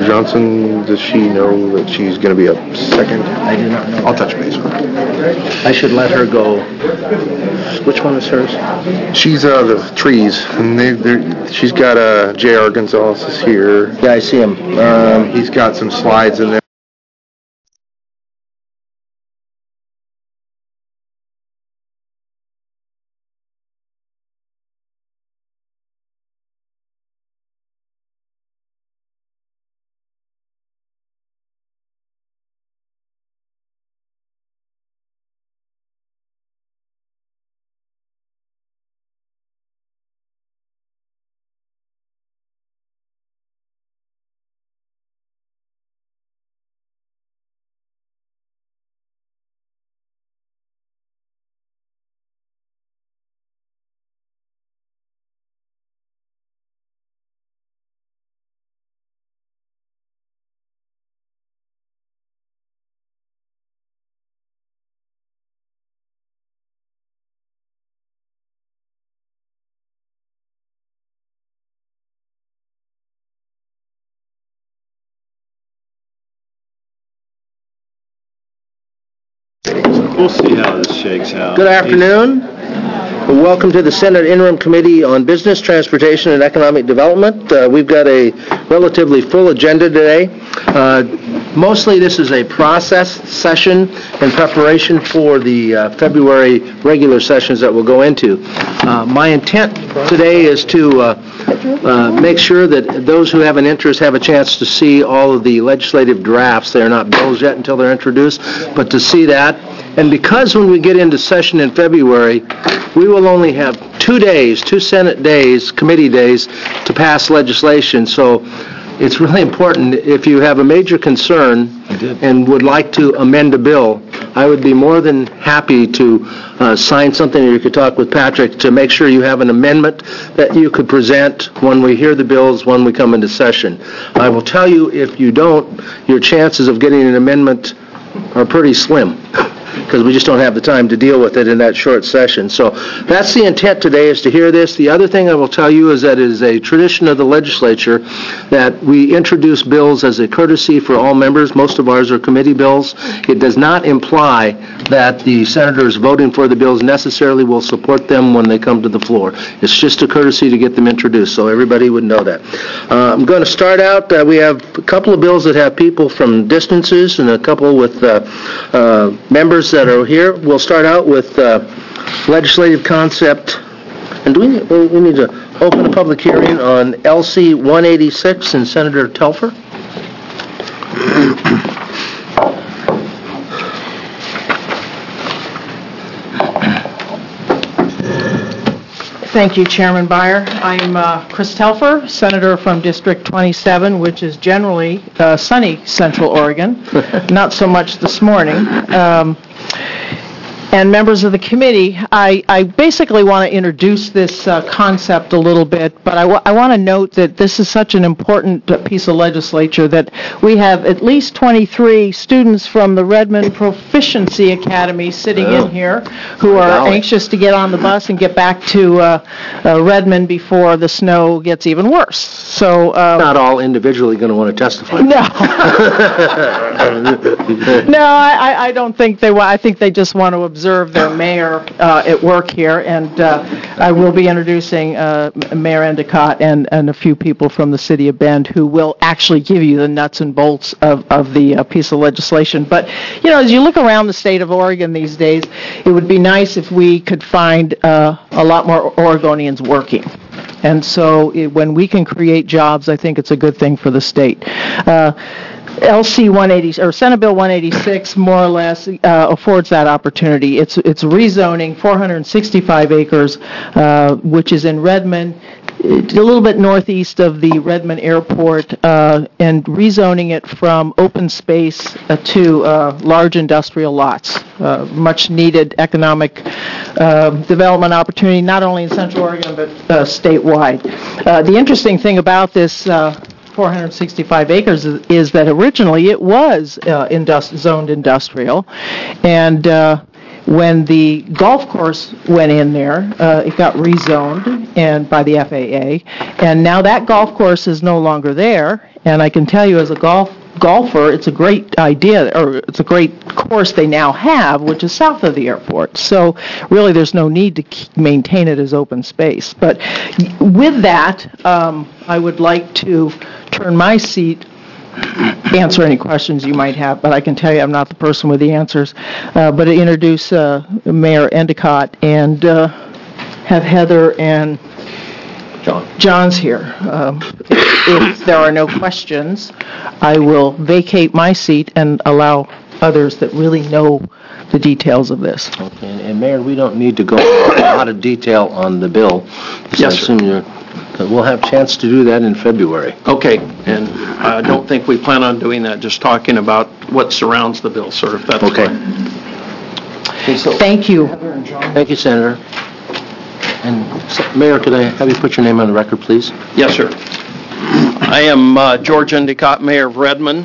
Johnson, does she know that she's going to be up second? I do not know. I'll touch base with her. I should let her go. Which one is hers? She's the trees, and she's got J.R. Gonzalez is here. Yeah, I see him. He's got some slides in there. We'll see how this shakes out. Good afternoon. Welcome to the Senate Interim Committee on Business, Transportation, and Economic Development. We've got a relatively full agenda today. Mostly this is a process session in preparation for the February regular sessions that we'll go into. My intent today is to make sure that those who have an interest have a chance to see all of the legislative drafts. They're not bills yet until they're introduced, but to see that. And because when we get into session in February, we will only have 2 days, 2 Senate days, committee days, to pass legislation. So it's really important, if you have a major concern and would like to amend a bill, I would be more than happy to sign something, or you could talk with Patrick to make sure you have an amendment that you could present when we hear the bills, when we come into session. I will tell you, if you don't, your chances of getting an amendment are pretty slim, because we just don't have the time to deal with it in that short session. So that's the intent today, is to hear this. The other thing I will tell you is that it is a tradition of the legislature that we introduce bills as a courtesy for all members. Most of ours are committee bills. It does not imply that the senators voting for the bills necessarily will support them when they come to the floor. It's just a courtesy to get them introduced, so everybody would know that. I'm going to start out. We have a couple of bills that have people from distances and a couple with members that are here. We'll start out with legislative concept. And do we need to open a public hearing on LC 186 and Senator Telfer? Thank you, Chairman Beyer. I'm Chris Telfer, Senator from District 27, which is generally sunny Central Oregon. Not so much this morning. And members of the committee, I basically want to introduce this concept a little bit, but I want to note that this is such an important piece of legislature that we have at least 23 students from the Redmond Proficiency Academy sitting in here who are anxious to get on the bus and get back to Redmond before the snow gets even worse. So not all individually going to want to testify. No. No, I don't think they want. I think they just want to observe their mayor at work here, and I will be introducing Mayor Endicott and a few people from the city of Bend who will actually give you the nuts and bolts of the piece of legislation. But, you know, as you look around the state of Oregon these days, it would be nice if we could find a lot more Oregonians working. And so when we can create jobs, I think it's a good thing for the state. LC 180 or Senate Bill 186 more or less affords that opportunity. It's rezoning 465 acres, which is in Redmond, a little bit northeast of the Redmond Airport, and rezoning it from open space to large industrial lots. Much needed economic development opportunity, not only in Central Oregon but statewide. The interesting thing about this 465 acres is that originally it was zoned industrial, and when the golf course went in there, it got rezoned and by the FAA, and now that golf course is no longer there, And I can tell you, as a golfer, it's a great idea, or it's a great course they now have, which is south of the airport. So really there's no need to maintain it as open space. But with that, I would like to turn my seat, answer any questions you might have, but I can tell you I'm not the person with the answers. But to introduce Mayor Endicott and have Heather and John's here. If there are no questions, I will vacate my seat and allow others that really know the details of this. Okay, and Mayor, we don't need to go into a lot of detail on the bill. Yes, sir. We'll have a chance to do that in February. Okay, and I don't think we plan on doing that, just talking about what surrounds the bill, sir, if that's Okay. fine. Thank you. Thank you, Senator. And Mayor, could I have you put your name on the record, please? Yes, sir. I am George Endicott, Mayor of Redmond.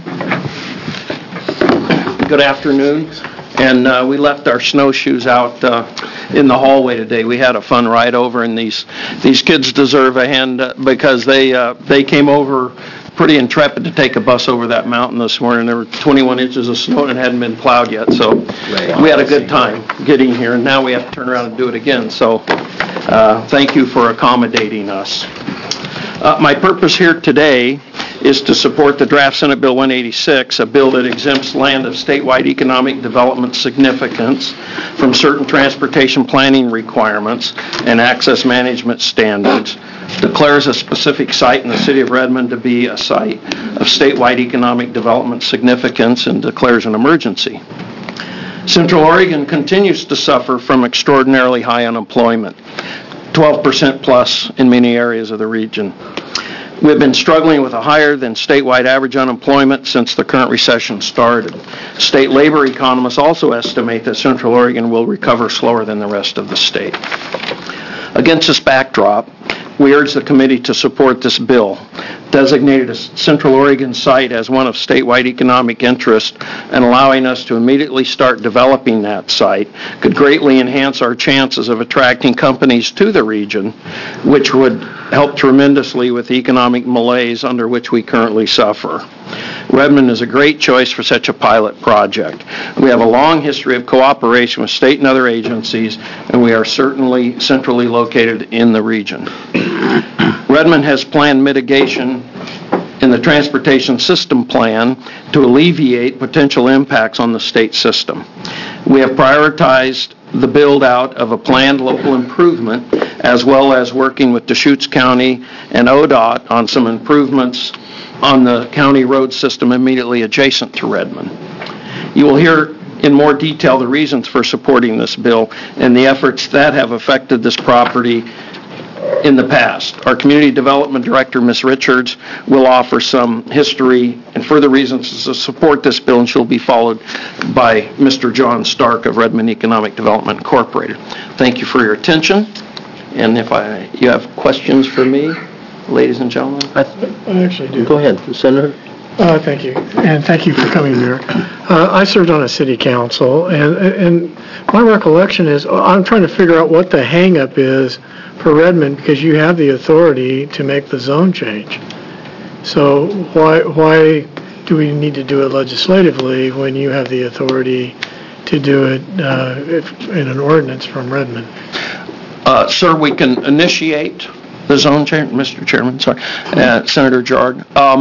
Good afternoon. And we left our snowshoes out in the hallway today. We had a fun ride over, and these kids deserve a hand because they came over pretty intrepid to take a bus over that mountain this morning. There were 21 inches of snow and it hadn't been plowed yet, so we had a good time getting here, and now we have to turn around and do it again. So thank you for accommodating us. My purpose here today is to support the draft Senate Bill 186, a bill that exempts land of statewide economic development significance from certain transportation planning requirements and access management standards, declares a specific site in the city of Redmond to be a site of statewide economic development significance, and declares an emergency. Central Oregon continues to suffer from extraordinarily high unemployment, 12% plus in many areas of the region. We've been struggling with a higher than statewide average unemployment since the current recession started. State labor economists also estimate that Central Oregon will recover slower than the rest of the state. Against this backdrop, we urge the committee to support this bill, designated a Central Oregon site as one of statewide economic interest, and allowing us to immediately start developing that site could greatly enhance our chances of attracting companies to the region, which would help tremendously with the economic malaise under which we currently suffer. Redmond is a great choice for such a pilot project. We have a long history of cooperation with state and other agencies, and we are certainly centrally located in the region. Redmond has planned mitigation in the transportation system plan to alleviate potential impacts on the state system. We have prioritized the build-out of a planned local improvement, as well as working with Deschutes County and ODOT on some improvements on the county road system immediately adjacent to Redmond. You will hear in more detail the reasons for supporting this bill and the efforts that have affected this property in the past. Our Community Development Director, Ms. Richards, will offer some history and further reasons to support this bill, and she'll be followed by Mr. John Stark of Redmond Economic Development Incorporated. Thank you for your attention, and if you have questions for me, ladies and gentlemen. I actually do. Go ahead, Senator. Thank you, and thank you for coming, Mayor. I served on a city council, and my recollection is I'm trying to figure out what the hang-up is for Redmond, because you have the authority to make the zone change. So why do we need to do it legislatively when you have the authority to do it in an ordinance from Redmond? Sir, we can initiate the zone change, Mr. Chairman, sorry, Senator Jarg,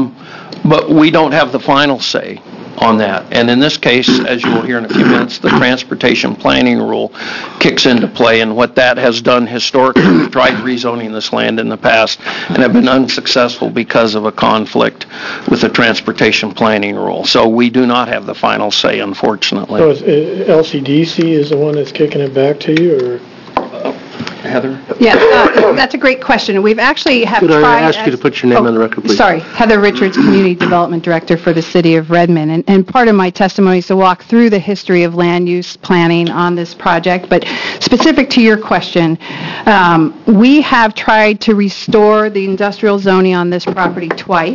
but we don't have the final say on that. And in this case, as you will hear in a few minutes, the transportation planning rule kicks into play, and what that has done historically, we've tried rezoning this land in the past and have been unsuccessful because of a conflict with the transportation planning rule. So we do not have the final say, unfortunately. So LCDC is the one that's kicking it back to you, or? Heather? Yeah, that's a great question. We've actually Could I ask you to put your name on the record, please? Sorry, Heather Richards, Community Development Director for the City of Redmond. And part of my testimony is to walk through the history of land use planning on this project. But specific to your question, we have tried to restore the industrial zoning on this property twice.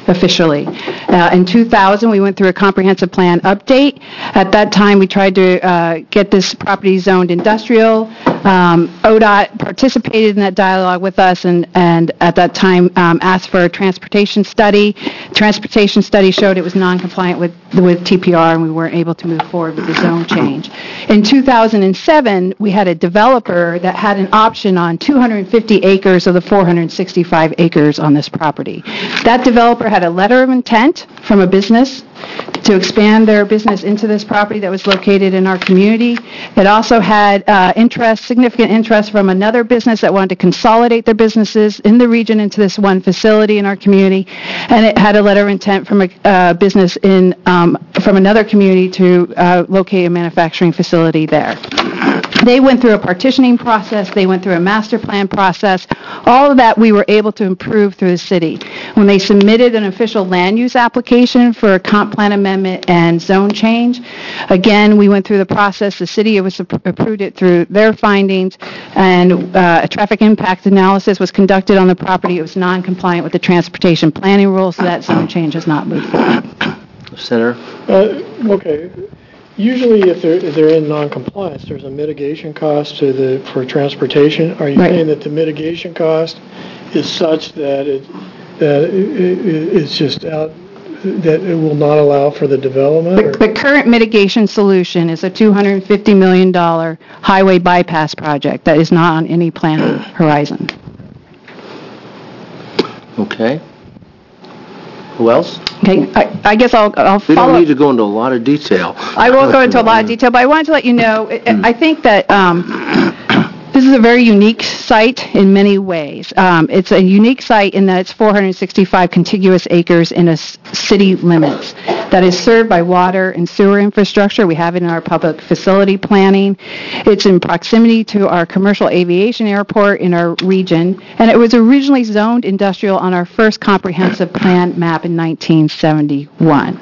officially. In 2000, we went through a comprehensive plan update. At that time, we tried to get this property zoned industrial. ODOT participated in that dialogue with us and at that time asked for a transportation study. Transportation study showed it was non-compliant with TPR, and we weren't able to move forward with the zone change. In 2007, we had a developer that had an option on 250 acres of the 465 acres on this property. That developer had a letter of intent from a business to expand their business into this property that was located in our community. It also had significant interest from another business that wanted to consolidate their businesses in the region into this one facility in our community, and it had a letter of intent from a business from another community to locate a manufacturing facility there. They went through a partitioning process. They went through a master plan process. All of that we were able to improve through the city. When they submitted an official land use application for a comp plan amendment and zone change, again, we went through the process. The city approved it through their findings, and a traffic impact analysis was conducted on the property. It was non-compliant with the transportation planning rules, so that zone change has not moved forward. Senator? Okay. Usually, if they're in non-compliance, there's a mitigation cost for transportation. Are you saying that the mitigation cost is such that it's just out, that it will not allow for the development? The current mitigation solution is a $250 million highway bypass project that is not on any planning horizon. Okay. Who else? Okay, I guess I'll follow. We don't need to go into a lot of detail. I won't go into a lot of detail, but I wanted to let you know, I think that this is a very unique site in many ways. It's a unique site in that it's 465 contiguous acres in a city limits that is served by water and sewer infrastructure. We have it in our public facility planning. It's in proximity to our commercial aviation airport in our region, and it was originally zoned industrial on our first comprehensive plan map in 1971.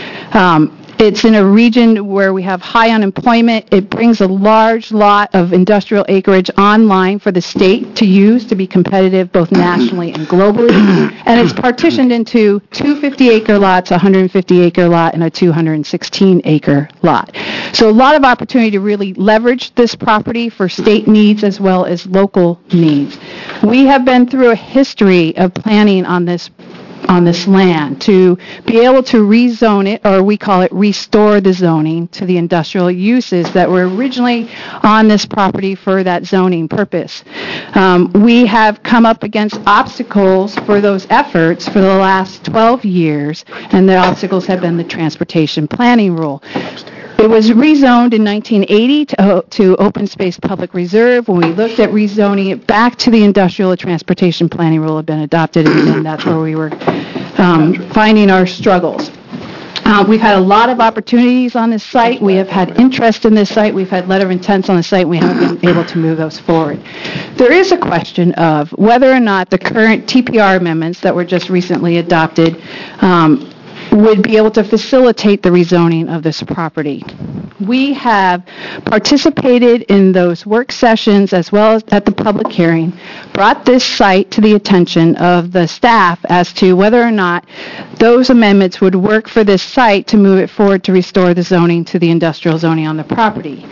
It's in a region where we have high unemployment. It brings a large lot of industrial acreage online for the state to use to be competitive both nationally and globally. And it's partitioned into two 50-acre lots, a 150-acre lot, and a 216-acre lot. So a lot of opportunity to really leverage this property for state needs as well as local needs. We have been through a history of planning on this land to be able to rezone it, or we call it restore the zoning to the industrial uses that were originally on this property for that zoning purpose. We have come up against obstacles for those efforts for the last 12 years, and the obstacles have been the transportation planning rule. It was rezoned in 1980 to open space public reserve. When we looked at rezoning it back to the industrial transportation planning rule had been adopted, and that's where we were finding our struggles. We've had a lot of opportunities on this site. We have had interest in this site. We've had letter of intents on the site. We haven't been able to move those forward. There is a question of whether or not the current TPR amendments that were just recently adopted would be able to facilitate the rezoning of this property. We have participated in those work sessions as well as at the public hearing, brought this site to the attention of the staff as to whether or not those amendments would work for this site to move it forward to restore the zoning to the industrial zoning on the property.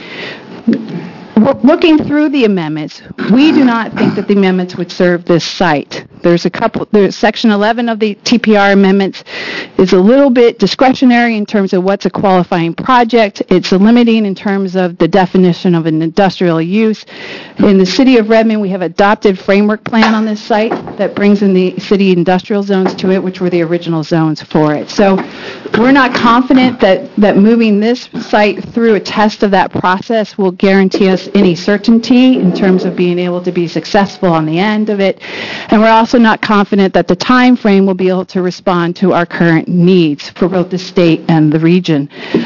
Looking through the amendments, we do not think that the amendments would serve this site. There's Section 11 of the TPR amendments is a little bit discretionary in terms of what's a qualifying project. It's limiting in terms of the definition of an industrial use. In the city of Redmond, we have adopted framework plan on this site that brings in the city industrial zones to it, which were the original zones for it. So we're not confident that moving this site through a test of that process will guarantee us any certainty in terms of being able to be successful on the end of it. And we're also not confident that the time frame will be able to respond to our current needs for both the state and the region.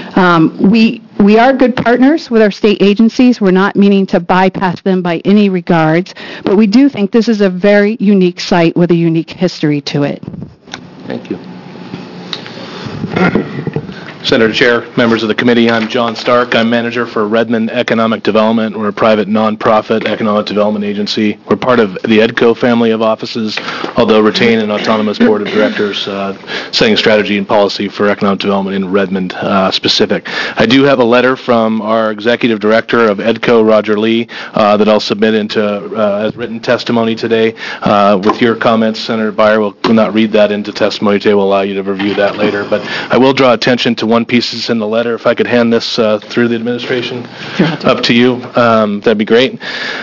We are good partners with our state agencies. We're not meaning to bypass them by any regards, but we do think this is a very unique site with a unique history to it. Thank you. Senator Chair, members of the committee, I'm John Stark. I'm manager for Redmond Economic Development. We're a private nonprofit economic development agency. We're part of the EDCO family of offices, although retain an autonomous board of directors setting strategy and policy for economic development in Redmond specific. I do have a letter from our executive director of EDCO, Roger Lee, that I'll submit into as written testimony today. With your comments, Senator Beyer will not read that into testimony today. We'll allow you to review that later. But I will draw attention to one piece that's in the letter. If I could hand this through the administration up to you, that'd be great.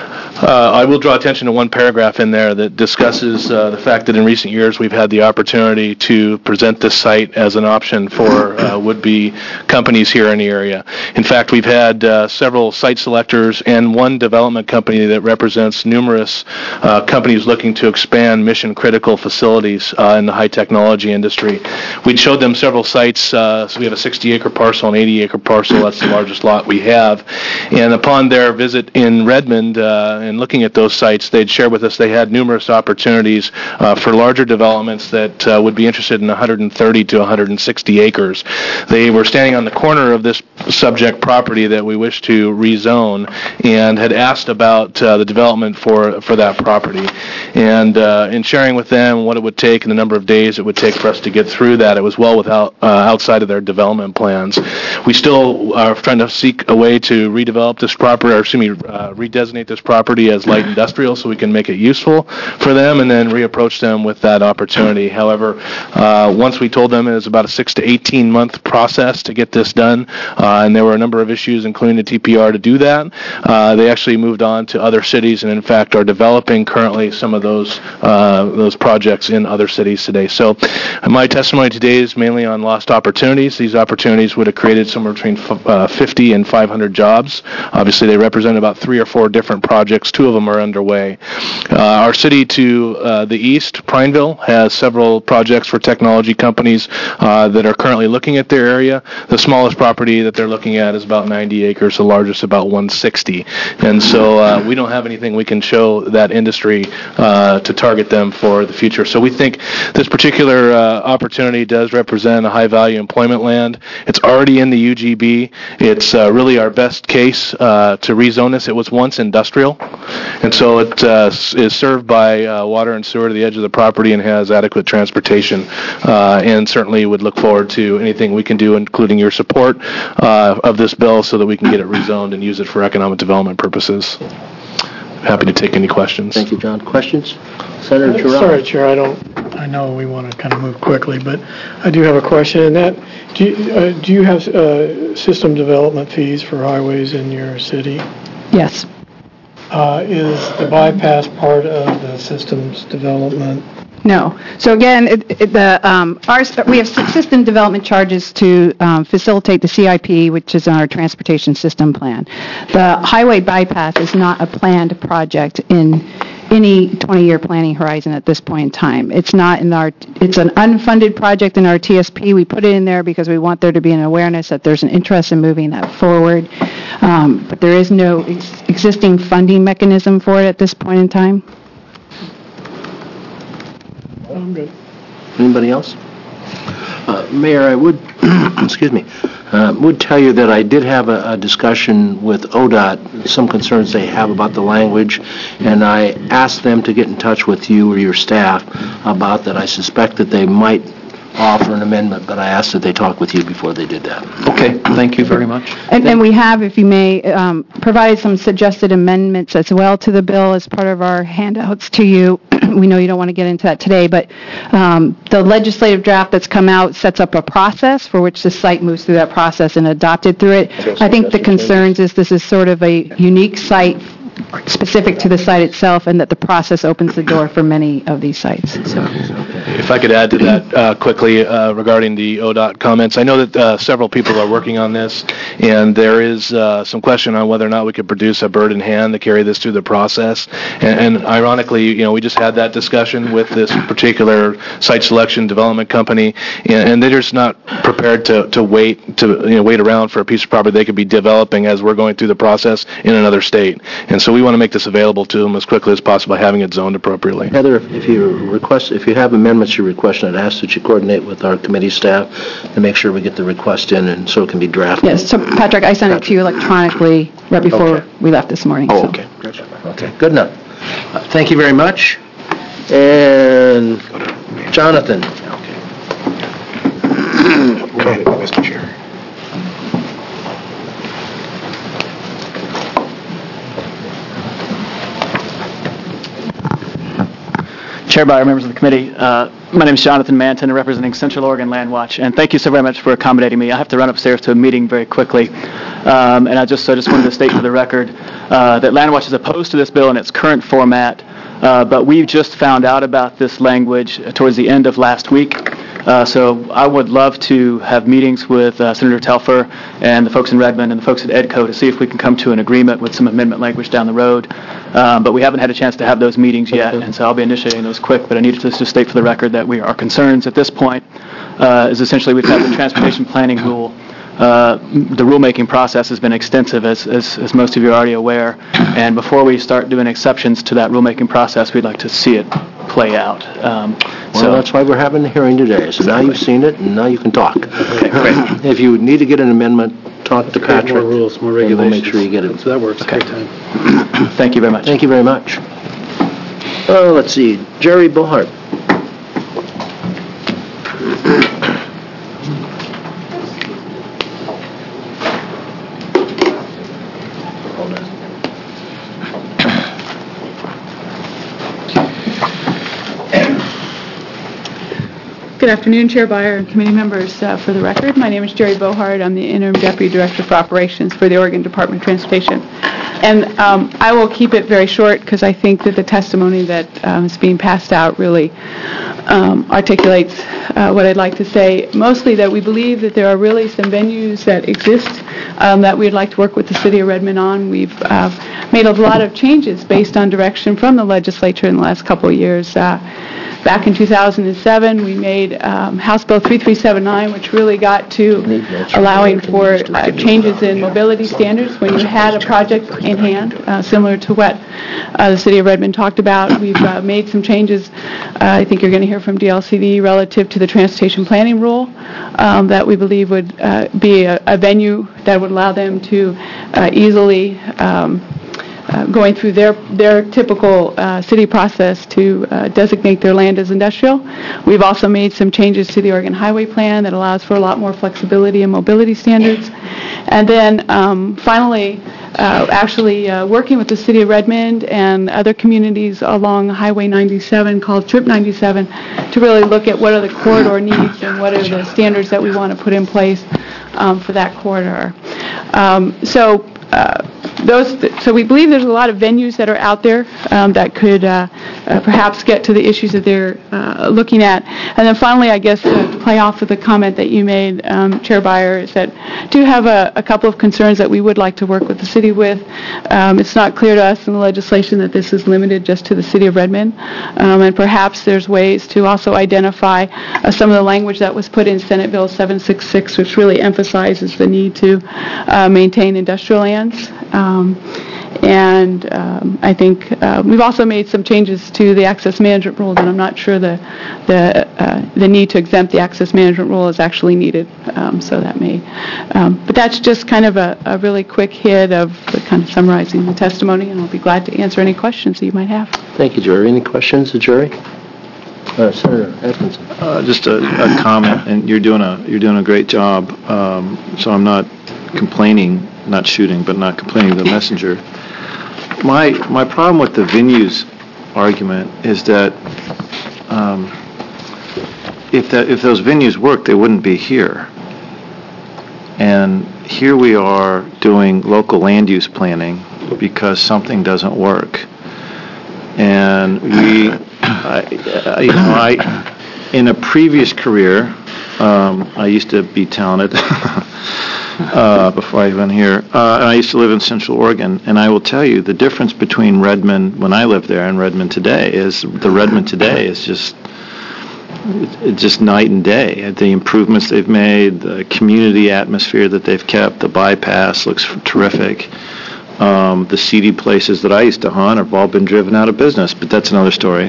I will draw attention to one paragraph in there that discusses the fact that in recent years we've had the opportunity to present this site as an option for would-be companies here in the area. In fact, we've had several site selectors and one development company that represents numerous companies looking to expand mission-critical facilities in the high-technology industry. We showed them several sites. So we have a 60-acre parcel, an 80-acre parcel. That's the largest lot we have. And upon their visit in Redmond, and looking at those sites, they'd share with us they had numerous opportunities for larger developments that would be interested in 130 to 160 acres. They were standing on the corner of this subject property that we wish to rezone and had asked about the development for that property. And in sharing with them what it would take and the number of days it would take for us to get through that, it was well outside of their development plans. We still are trying to seek a way to redevelop this property, or redesignate this property as light industrial so we can make it useful for them and then reapproach them with that opportunity. However, once we told them it was about a 6 to 18 month process to get this done, and there were a number of issues, including the TPR, to do that, they actually moved on to other cities and, in fact, are developing currently some of those projects in other cities today. So my testimony today is mainly on lost opportunities. These opportunities would have created somewhere between 50 and 500 jobs. Obviously, they represent about 3 or 4 different projects. 2 of them are underway. Our city to the east, Prineville, has several projects for technology companies that are currently looking at their area. The smallest property that they're looking at is about 90 acres, the largest about 160. And so we don't have anything we can show that industry to target them for the future. So we think this particular opportunity does represent a high-value employment land. It's already in the UGB. It's really our best case to rezone this. It was once industrial. And so it is served by water and sewer to the edge of the property and has adequate transportation, and certainly would look forward to anything we can do, including your support of this bill so that we can get it rezoned and use it for economic development purposes. Happy to take any questions. Thank you, John. Questions? Senator Giroux. Sorry, Chair, I know we want to kind of move quickly, but I do have a question. And that, do you have system development fees for highways in your city? Yes. Is the bypass part of the systems development? No. So again, we have system development charges to facilitate the CIP, which is our transportation system plan. The highway bypass is not a planned project in any 20-year planning horizon at this point in time. It's not in it's an unfunded project in our TSP. We put it in there because we want there to be an awareness that there's an interest in moving that forward. But there is no existing funding mechanism for it at this point in time. I'm good. Anybody else? Mayor, I would, would tell you that I did have a discussion with ODOT, some concerns they have about the language, and I asked them to get in touch with you or your staff about that. I suspect that they might offer an amendment, but I asked that they talk with you before they did that. Okay, thank you very much. And we have, if you may, provided some suggested amendments as well to the bill as part of our handouts to you. We know you don't want to get into that today, but the legislative draft that's come out sets up a process for which the site moves through that process and adopted through it. I think the concerns is this is sort of a unique site specific to the site itself, and that the process opens the door for many of these sites. So. If I could add to that quickly regarding the ODOT comments, I know that several people are working on this, and there is some question on whether or not we could produce a bird in hand to carry this through the process. And ironically, we just had that discussion with this particular site selection development company, and they're just not prepared to wait around for a piece of property they could be developing as we're going through the process in another state. And so we want to make this available to them as quickly as possible by having it zoned appropriately. Heather, if you have amendments you request, I'd ask that you coordinate with our committee staff to make sure we get the request in and so it can be drafted. Yes, so Patrick, I sent it to you electronically right before Okay. we left this morning. Oh, so. okay. Okay, good enough. Thank you very much. And Jonathan. Mr. Chair. Chair Bauer, members of the committee, my name is Jonathan Manton, representing Central Oregon Land Watch, and thank you so very much for accommodating me. I have to run upstairs to a meeting very quickly, and I just wanted to state for the record that Land Watch is opposed to this bill in its current format, but we've just found out about this language towards the end of last week. So I would love to have meetings with Senator Telfer and the folks in Redmond and the folks at EDCO to see if we can come to an agreement with some amendment language down the road. But we haven't had a chance to have those meetings yet, and so I'll be initiating those quick. But I needed to just state for the record that our concerns at this point is essentially we've had the transportation planning rule. The rulemaking process has been extensive, as most of you are already aware, and before we start doing exceptions to that rulemaking process, we'd like to see it play out. Well, that's why we're having the hearing today. So now you've seen it, and now you can talk. Okay, great. If you need to get an amendment, talk to Patrick. More rules, more and regulations. we'll make sure you get it. So that works. Okay. Great time. Thank you very much. Thank you very much. Let's see. Jerry Bohart. Good afternoon, Chair Bauer and committee members. For the record, my name is Jerry Bohart. I'm the Interim Deputy Director for Operations for the Oregon Department of Transportation. And I will keep it very short because I think that the testimony that is being passed out really articulates what I'd like to say. Mostly that we believe that there are really some venues that exist that we'd like to work with the City of Redmond on. We've made a lot of changes based on direction from the legislature in the last couple of years. Back in 2007, we made House Bill 3379, which really got to allowing for changes in mobility standards when you had a project in hand, similar to what the City of Redmond talked about. We've made some changes, I think you're going to hear from DLCD, relative to the transportation planning rule that we believe would be a venue that would allow them to easily going through their typical city process to designate their land as industrial. We've also made some changes to the Oregon Highway Plan that allows for a lot more flexibility in mobility standards. And then finally, working with the City of Redmond and other communities along Highway 97 called Trip 97 to really look at what are the corridor needs and what are the standards that we want to put in place for that corridor. So we believe there's a lot of venues that are out there that could perhaps get to the issues that they're looking at. And then finally, I guess, to play off of the comment that you made, Chair Bauer, is that do have a couple of concerns that we would like to work with the city with. It's not clear to us in the legislation that this is limited just to the City of Redmond. And perhaps there's ways to also identify some of the language that was put in Senate Bill 766, which really emphasizes the need to maintain industrial lands. I think we've also made some changes to the access management rule that I'm not sure the need to exempt the access management rule is actually needed. So that may, but that's just kind of a really quick hit of kind of summarizing the testimony, and I'll be glad to answer any questions that you might have. Thank you, Jerry. Any questions, Jerry? Senator Edmondson. Just a comment, and you're doing a great job. So I'm not complaining, not shooting, but not complaining to the messenger. My problem with the venues argument is that if those venues worked, they wouldn't be here. And here we are doing local land use planning because something doesn't work. And in a previous career, I used to be talented before I went here. And I used to live in Central Oregon, and I will tell you the difference between Redmond when I lived there and Redmond today is just night and day. The improvements they've made, the community atmosphere that they've kept, the bypass looks terrific. The seedy places that I used to hunt have all been driven out of business, but that's another story.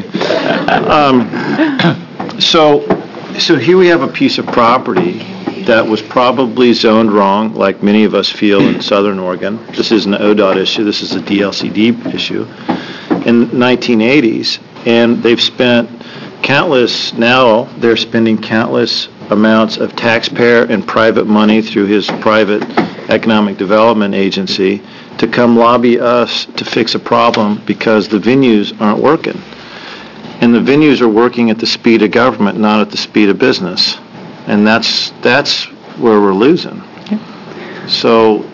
So here we have a piece of property that was probably zoned wrong, like many of us feel in Southern Oregon. This isn't an ODOT issue, this is a DLCD issue. In the 1980s, and they've spent they're spending countless amounts of taxpayer and private money through his private economic development agency to come lobby us to fix a problem because the venues aren't working. And the venues are working at the speed of government, not at the speed of business. And that's where we're losing. So,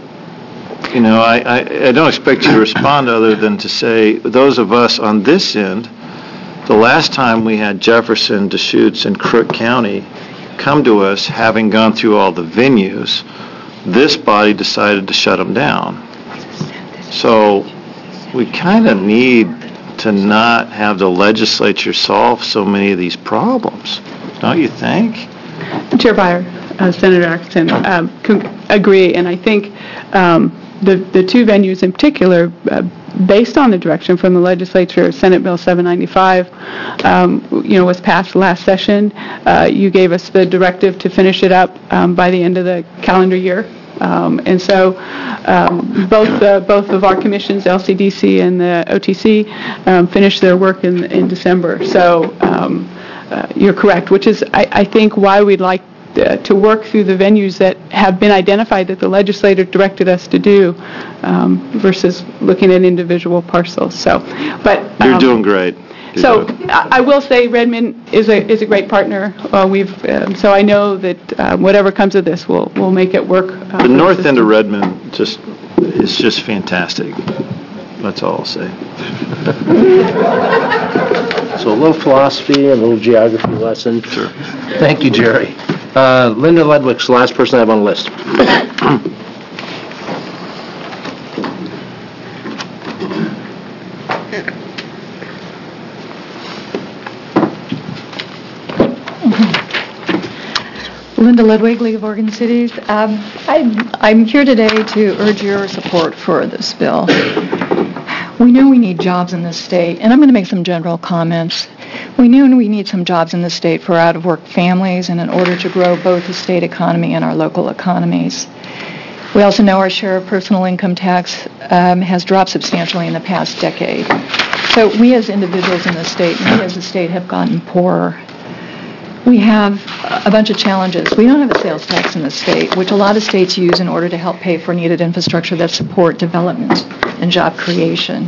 I don't expect you to respond other than to say, those of us on this end, the last time we had Jefferson, Deschutes, and Crook County come to us, having gone through all the venues, this body decided to shut them down. So we kind of need to not have the legislature solve so many of these problems, don't you think? Chair Byer, Senator Atkinson, agree, and I think the two venues in particular, based on the direction from the legislature, Senate Bill 795, was passed last session. You gave us the directive to finish it up by the end of the calendar year. And so both of our commissions, LCDC and the OTC, finished their work in December. So you're correct, which is, I think, why we'd like to work through the venues that have been identified that the legislator directed us to do versus looking at individual parcels. So, but you're doing great. I will say Redmond is a great partner. So I know that whatever comes of this, we'll make it work. The north end of Redmond is just fantastic. That's all I'll say. So a little philosophy and a little geography lesson. Sure. Thank you, Jerry. Linda Ledwick's the last person I have on the list. Linda Ledwig, League of Oregon Cities. I'm here today to urge your support for this bill. We know we need jobs in this state, and I'm going to make some general comments. We know we need some jobs in this state for out-of-work families and in order to grow both the state economy and our local economies. We also know our share of personal income tax has dropped substantially in the past decade. So we as individuals in the state, we as a state, have gotten poorer. We have a bunch of challenges. We don't have a sales tax in the state, which a lot of states use in order to help pay for needed infrastructure that support development and job creation.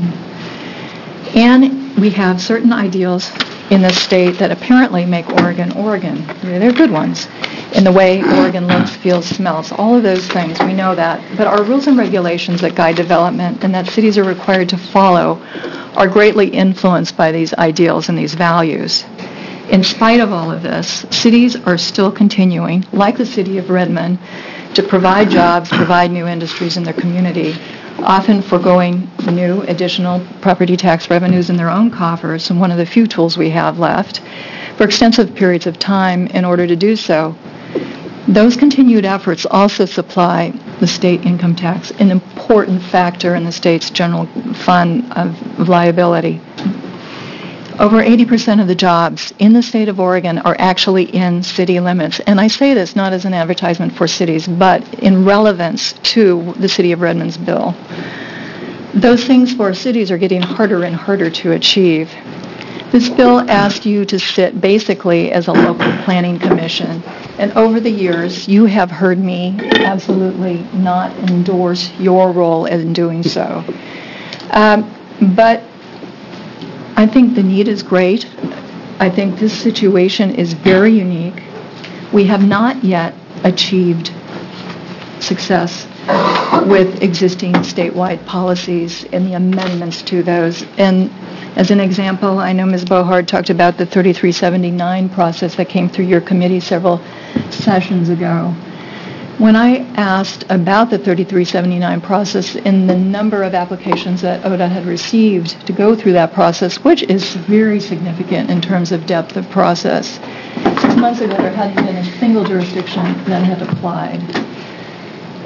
And we have certain ideals in the state that apparently make Oregon, Oregon. They're good ones. In the way Oregon looks, feels, smells, all of those things, we know that. But our rules and regulations that guide development and that cities are required to follow are greatly influenced by these ideals and these values. In spite of all of this, cities are still continuing, like the city of Redmond, to provide jobs, provide new industries in their community, often foregoing new additional property tax revenues in their own coffers, and one of the few tools we have left, for extensive periods of time in order to do so. Those continued efforts also supply the state income tax, an important factor in the state's general fund of liability. Over 80% of the jobs in the state of Oregon are actually in city limits. And I say this not as an advertisement for cities, but in relevance to the city of Redmond's bill. Those things for cities are getting harder and harder to achieve. This bill asks you to sit basically as a local planning commission. And over the years, you have heard me absolutely not endorse your role in doing so. But I think the need is great. I think this situation is very unique. We have not yet achieved success with existing statewide policies and the amendments to those. And as an example, I know Ms. Bohard talked about the 3379 process that came through your committee several sessions ago. When I asked about the 3379 process and the number of applications that ODOT had received to go through that process, which is very significant in terms of depth of process, 6 months ago there hadn't been a single jurisdiction that had applied.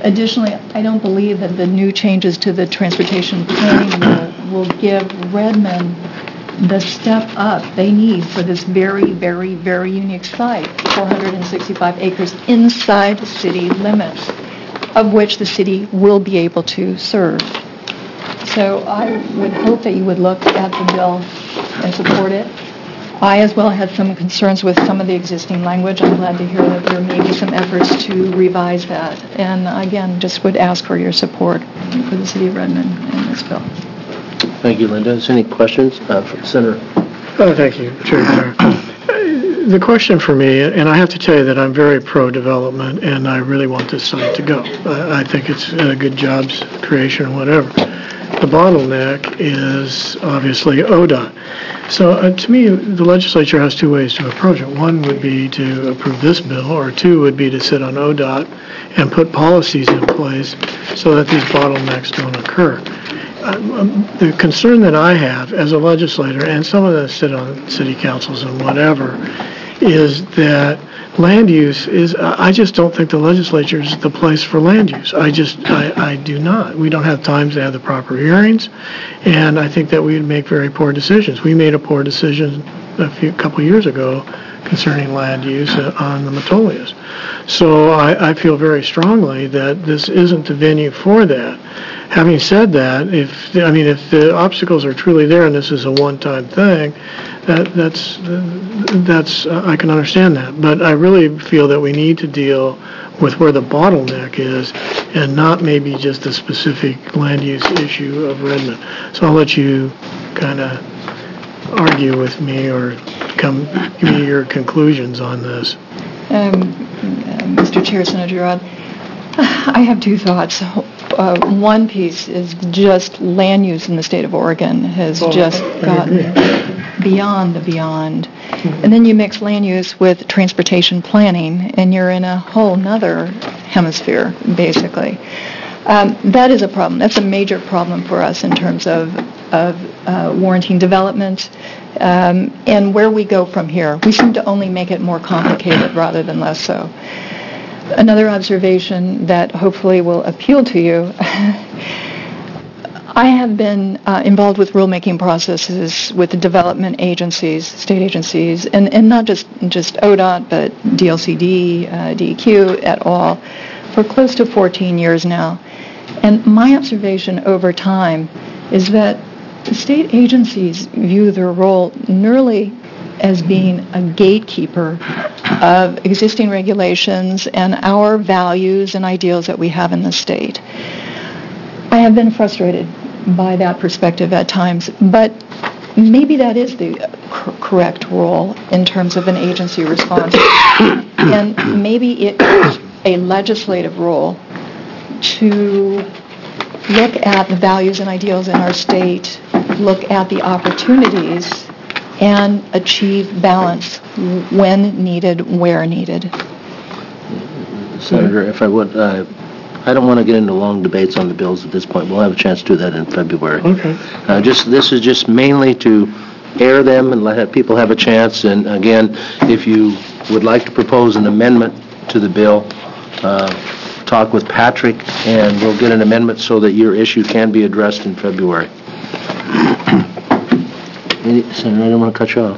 Additionally, I don't believe that the new changes to the transportation planning will give Redmond the step up they need for this very, very, very unique site, 465 acres inside city limits, of which the city will be able to serve. So I would hope that you would look at the bill and support it. I as well had some concerns with some of the existing language. I'm glad to hear that there may be some efforts to revise that. And again, just would ask for your support for the city of Redmond in this bill. Thank you, Linda. Is there any questions for Senator? Thank you, Chair. The question for me, and I have to tell you that I'm very pro-development, and I really want this site to go. I think it's a good jobs creation or whatever. The bottleneck is obviously ODOT. So to me, the legislature has two ways to approach it. One would be to approve this bill, or two would be to sit on ODOT and put policies in place so that these bottlenecks don't occur. The concern that I have as a legislator, and some of us sit on city councils and whatever, is that land use is, I just don't think the legislature is the place for land use. I do not. We don't have time to have the proper hearings, and I think that we would make very poor decisions. We made a poor decision a couple years ago concerning land use on the Metolius. So I feel very strongly that this isn't the venue for that. Having said that, if the obstacles are truly there and this is a one-time thing, that's I can understand that. But I really feel that we need to deal with where the bottleneck is and not maybe just a specific land use issue of Redmond. So I'll let you kind of argue with me or give me your conclusions on this. Mr. Chair, Senator Dodd, I have two thoughts. One piece is just land use in the state of Oregon has just gotten beyond the beyond. And then you mix land use with transportation planning, and you're in a whole nother hemisphere, basically. That is a problem. That's a major problem for us in terms of warranting development and where we go from here. We seem to only make it more complicated rather than less so. Another observation that hopefully will appeal to you, I have been involved with rulemaking processes with the development agencies, state agencies, and not just ODOT, but DLCD, DEQ et al., for close to 14 years now. And my observation over time is that the state agencies view their role nearly as being a gatekeeper of existing regulations and our values and ideals that we have in the state. I have been frustrated by that perspective at times, but maybe that is the correct role in terms of an agency response. And maybe it is a legislative role to look at the values and ideals in our state, look at the opportunities, and achieve balance when needed, where needed. Senator, if I would, I don't want to get into long debates on the bills at this point. We'll have a chance to do that in February. Okay. This is just mainly to air them and let people have a chance. And again, if you would like to propose an amendment to the bill, talk with Patrick, and we'll get an amendment so that your issue can be addressed in February. Senator, I don't want to cut you off.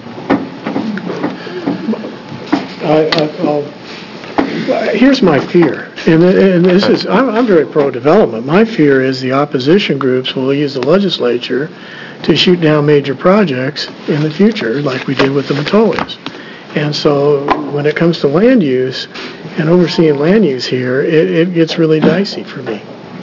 Here's my fear, and this is, I'm very pro-development. My fear is the opposition groups will use the legislature to shoot down major projects in the future, like we did with the Metolius. And so when it comes to land use and overseeing land use here, it gets really dicey for me.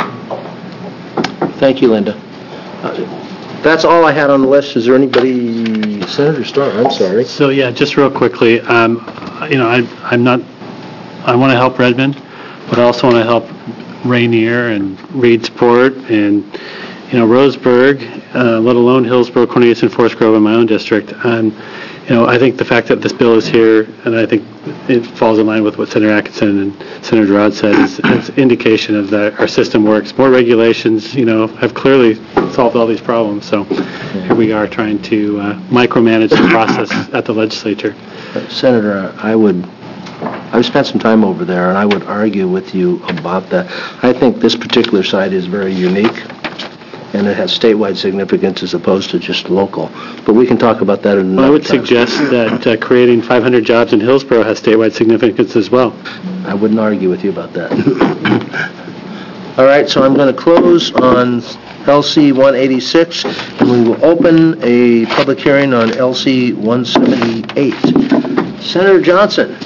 Thank you, Linda. That's all I had on the list. Is there anybody? Senator Starr, I'm sorry. So yeah, just real quickly, I'm not. I want to help Redmond, but I also want to help Rainier and Reedsport and Roseburg, let alone Hillsborough, Cornelius, and Forest Grove in my own district. I think the fact that this bill is here, and I think it falls in line with what Senator Atkinson and Senator Dodd said, is indication of that our system works. More regulations, have clearly solved all these problems. So here we are trying to micromanage the process at the legislature. Senator, I I've spent some time over there, and I would argue with you about that. I think this particular site is very unique, and it has statewide significance as opposed to just local. But we can talk about that in another I would time. suggest that creating 500 jobs in Hillsborough has statewide significance as well. I wouldn't argue with you about that. All right, so I'm going to close on LC 186, and we will open a public hearing on LC 178. Senator Johnson.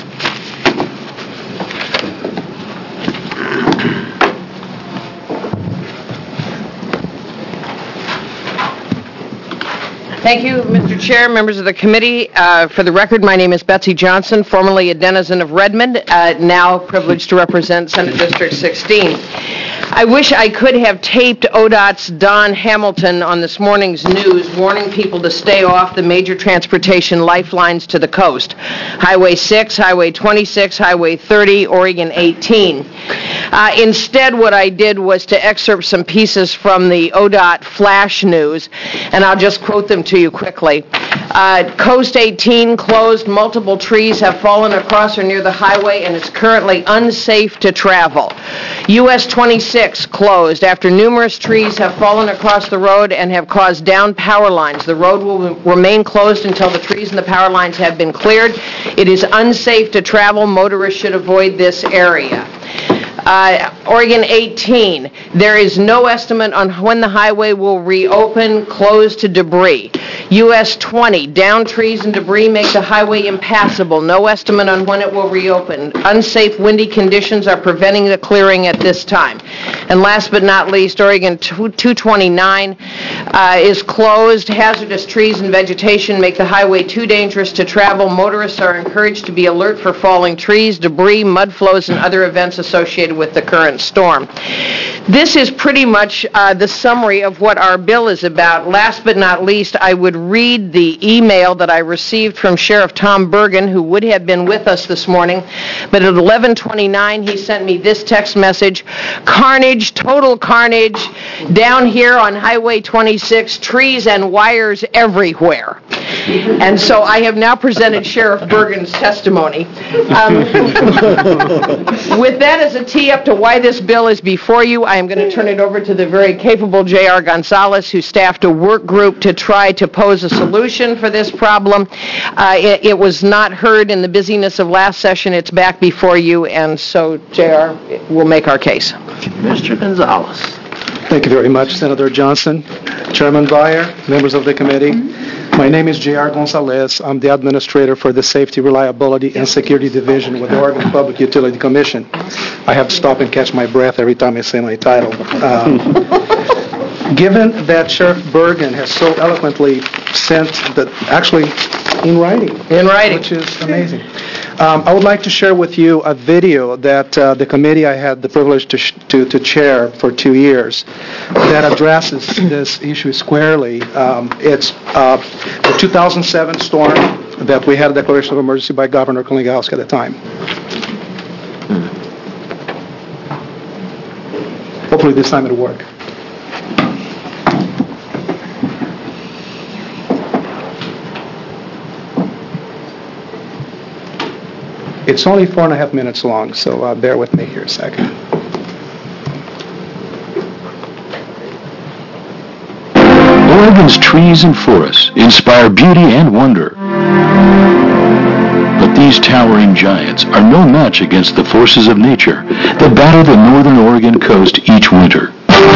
Thank you, Mr. Chair, members of the committee. For the record, my name is Betsy Johnson, formerly a denizen of Redmond, now privileged to represent Senate District 16. I wish I could have taped ODOT's Don Hamilton on this morning's news warning people to stay off the major transportation lifelines to the coast. Highway 6, Highway 26, Highway 30, Oregon 18. Instead, what I did was to excerpt some pieces from the ODOT flash news, and I'll just quote them to you quickly. Coast 18 closed. Multiple trees have fallen across or near the highway, and it's currently unsafe to travel. US 26 closed after numerous trees have fallen across the road and have caused downed power lines. The road will remain closed until the trees and the power lines have been cleared. It is unsafe to travel. Motorists should avoid this area. Oregon 18, there is no estimate on when the highway will reopen, closed to debris. US 20, downed trees and debris make the highway impassable. No estimate on when it will reopen. Unsafe windy conditions are preventing the clearing at this time. And last but not least, Oregon 229 is closed. Hazardous trees and vegetation make the highway too dangerous to travel. Motorists are encouraged to be alert for falling trees, debris, mud flows, and other events associated with the current storm. This is pretty much the summary of what our bill is about. Last but not least, I would read the email that I received from Sheriff Tom Bergen, who would have been with us this morning, but at 11:29 he sent me this text message: carnage, total carnage, down here on Highway 26, trees and wires everywhere. And so I have now presented Sheriff Bergen's testimony. With that as a tee up to why this bill is before you, I am going to turn it over to the very capable J.R. Gonzalez, who staffed a work group to try to pose a solution for this problem. It was not heard in the busyness of last session. It's back before you, and so J.R. will make our case. Mr. Gonzalez. Thank you very much, Senator Johnson, Chairman Beyer, members of the committee. My name is J.R. Gonzalez. I'm the administrator for the Safety, Reliability, and Security Division with the Oregon Public Utility Commission. I have to stop and catch my breath every time I say my title. Given that Sheriff Bergen has so eloquently sent actually in writing, which is amazing. I would like to share with you a video that the committee I had the privilege to chair for 2 years that addresses this issue squarely. It's the 2007 storm that we had a declaration of emergency by Governor Kulongoski at the time. Hopefully this time it'll work. It's only 4.5 minutes long, so bear with me here a second. Oregon's trees and forests inspire beauty and wonder. But these towering giants are no match against the forces of nature that batter the northern Oregon coast each winter.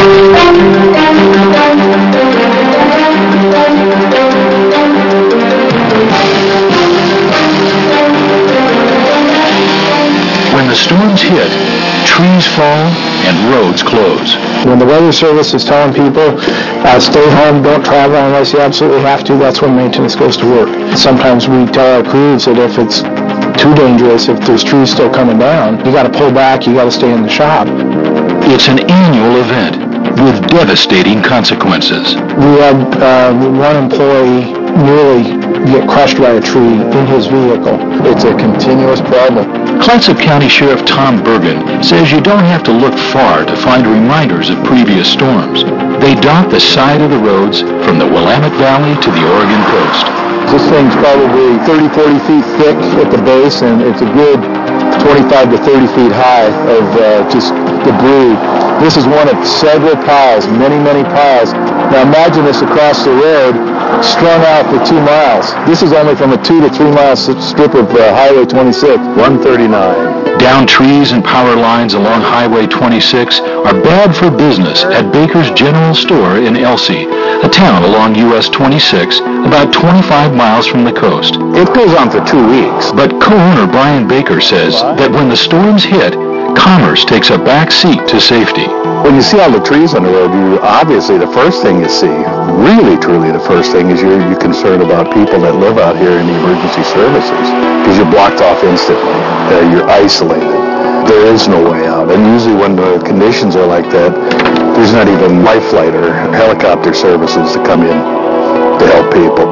When the storms hit, trees fall and roads close. When the Weather Service is telling people, stay home, don't travel unless you absolutely have to, that's when maintenance goes to work. Sometimes we tell our crews that if it's too dangerous, if there's trees still coming down, you got to pull back, you got to stay in the shop. It's an annual event with devastating consequences. We had one employee nearly get crushed by a tree in his vehicle. It's a continuous problem. Clatsop County Sheriff Tom Bergen says you don't have to look far to find reminders of previous storms. They dot the side of the roads from the Willamette Valley to the Oregon coast. This thing's probably 30, 40 feet thick at the base, and it's a good 25 to 30 feet high of just debris. This is one of several piles, many, many piles. Now imagine this across the road, strung out for 2 miles. This is only from a 2 to 3 mile strip of Highway 26. 139. Downed trees and power lines along Highway 26 are bad for business at Baker's General Store in Elsie, a town along US 26, about 25 miles from the coast. It goes on for 2 weeks. But co-owner Brian Baker says that when the storms hit, commerce takes a back seat to safety. When you see all the trees on the road, obviously the first thing you see, really truly the first thing, is you're concerned about people that live out here in the emergency services, because you're blocked off instantly. You're isolated. There is no way out. And usually when the conditions are like that, there's not even life flight or helicopter services to come in to help people.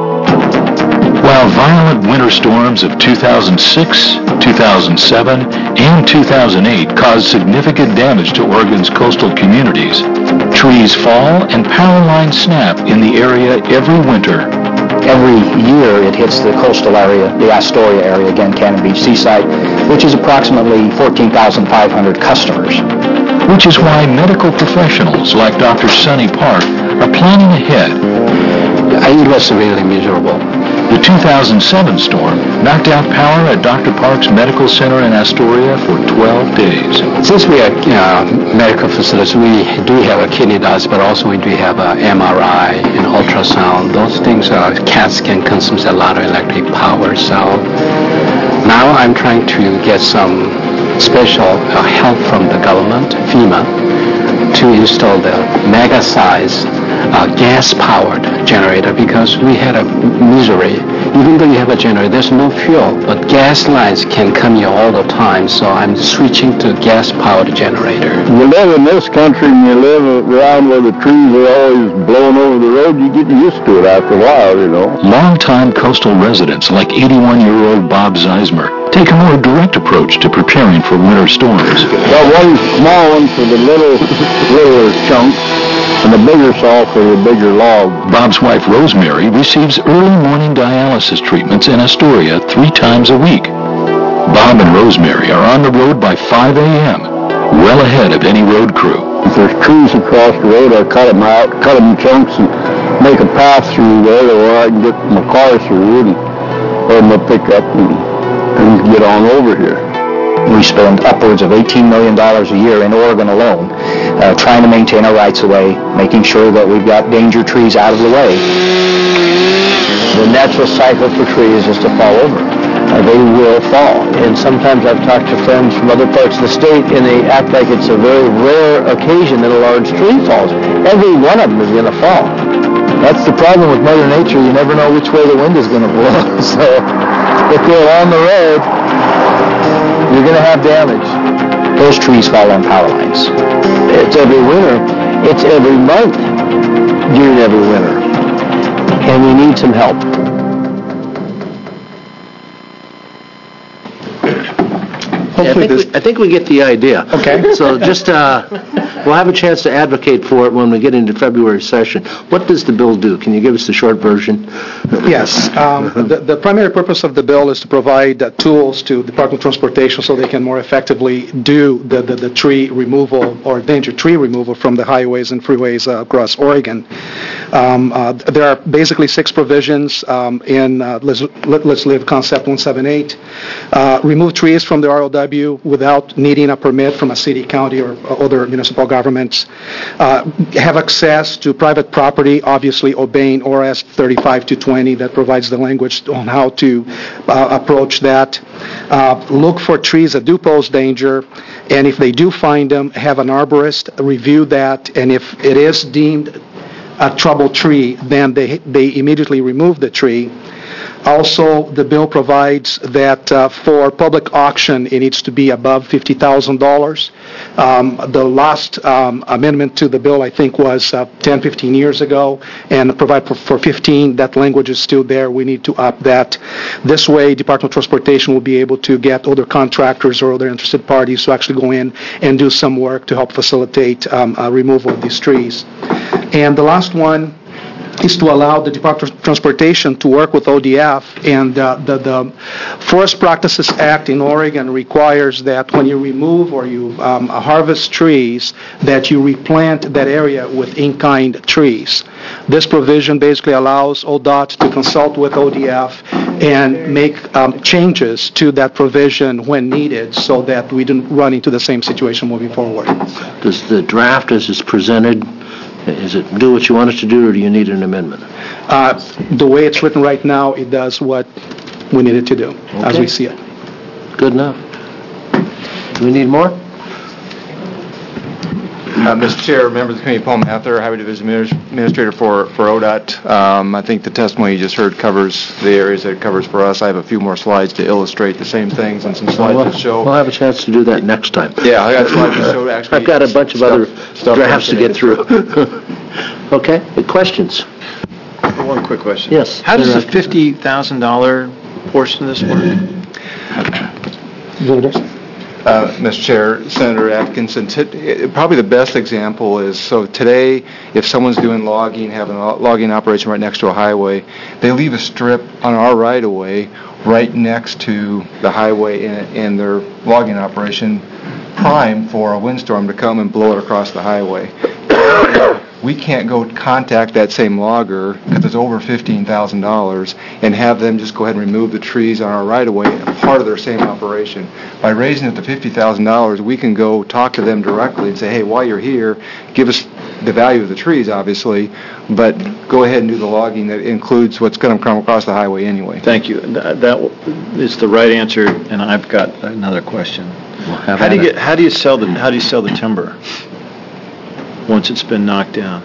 While violent winter storms of 2006, 2007, and 2008 caused significant damage to Oregon's coastal communities, trees fall and power lines snap in the area every winter. Every year it hits the coastal area, the Astoria area, again, Cannon Beach Seaside, which is approximately 14,500 customers. Which is why medical professionals like Dr. Sonny Park are planning ahead. It was severely miserable. The 2007 storm knocked out power at Dr. Park's Medical Center in Astoria for 12 days. Since we are medical facilities, we do have a kidney dialysis, but also we do have a MRI and ultrasound. Those things, CAT scan consumes a lot of electric power. So now I'm trying to get some special help from the government, FEMA, to install the mega-size gas-powered generator, because we had a misery. Even though you have a generator, there's no fuel, but gas lines can come here all the time, so I'm switching to gas-powered generator. You live in this country and you live around where the trees are always blowing over the road, you get used to it after a while, you know. Longtime coastal residents like 81-year-old Bob Zeismer take a more direct approach to preparing for winter storms. Got one small one for the littler chunks, and the bigger saw for the bigger log. Bob's wife Rosemary receives early morning dialysis treatments in Astoria 3 times a week. Bob and Rosemary are on the road by 5 a.m., well ahead of any road crew. If there's trees across the road, I cut them out, cut them in chunks, and make a path through there where I can get my car through and or my pickup and get on over here. We spend upwards of $18 million a year in Oregon alone trying to maintain our rights-of-way, making sure that we've got danger trees out of the way. The natural cycle for trees is to fall over. They will fall. And sometimes I've talked to friends from other parts of the state, and they act like it's a very rare occasion that a large tree falls. Every one of them is going to fall. That's the problem with Mother Nature. You never know which way the wind is going to blow. So if they're on the road, you're going to have damage. Those trees fall on power lines. It's every winter. It's every month during every winter. And we need some help. I think we get the idea. Okay. So just, we'll have a chance to advocate for it when we get into February session. What does the bill do? Can you give us the short version? Yes. The primary purpose of the bill is to provide tools to the Department of Transportation so they can more effectively do the tree removal or danger tree removal from the highways and freeways across Oregon. There are basically 6 provisions in Let's Live Concept 178. Remove trees from the ROW without needing a permit from a city, county, or other municipal governments. Have access to private property, obviously obeying ORS 35-20 that provides the language on how to approach that. Look for trees that do pose danger, and if they do find them, have an arborist review that, and if it is deemed a trouble tree, then they immediately remove the tree. Also, the bill provides that for public auction, it needs to be above $50,000. The last amendment to the bill, I think, was 10, 15 years ago, and provide for 15. That language is still there. We need to up that. This way, Department of Transportation will be able to get other contractors or other interested parties to actually go in and do some work to help facilitate removal of these trees. And the last one is to allow the Department of Transportation to work with ODF, and the Forest Practices Act in Oregon requires that when you remove or you harvest trees, that you replant that area with in-kind trees. This provision basically allows ODOT to consult with ODF and make changes to that provision when needed so that we don't run into the same situation moving forward. Does the draft as it's presented, is it do what you want us to do, or do you need an amendment? The way it's written right now, it does what we need it to do, as we see it. Good enough. Do we need more? Mr. Chair, members of the committee, Paul Mather, Highway Division Administrator for ODOT. I think the testimony you just heard covers the areas that it covers for us. I have a few more slides to illustrate the same things and some slides to show. We'll have a chance to do that next time. Yeah, I got slides to show actually. I've got a bunch of other drafts to get through. Okay, questions? One quick question. Yes. How does the $50,000 portion of this work? Mr. Chair, Senator Atkinson, probably the best example is, so today, if someone's doing logging, having a logging operation right next to a highway, they leave a strip on our right-of-way right next to the highway and their logging operation prime for a windstorm to come and blow it across the highway. We can't go contact that same logger because it's over $15,000 and have them just go ahead and remove the trees on our right-of-way, part of their same operation. By raising it to $50,000, we can go talk to them directly and say, hey, while you're here, give us the value of the trees, obviously, but go ahead and do the logging that includes what's going to come across the highway anyway. Thank you. That is the right answer, and I've got another question. How do you sell the timber once it's been knocked down?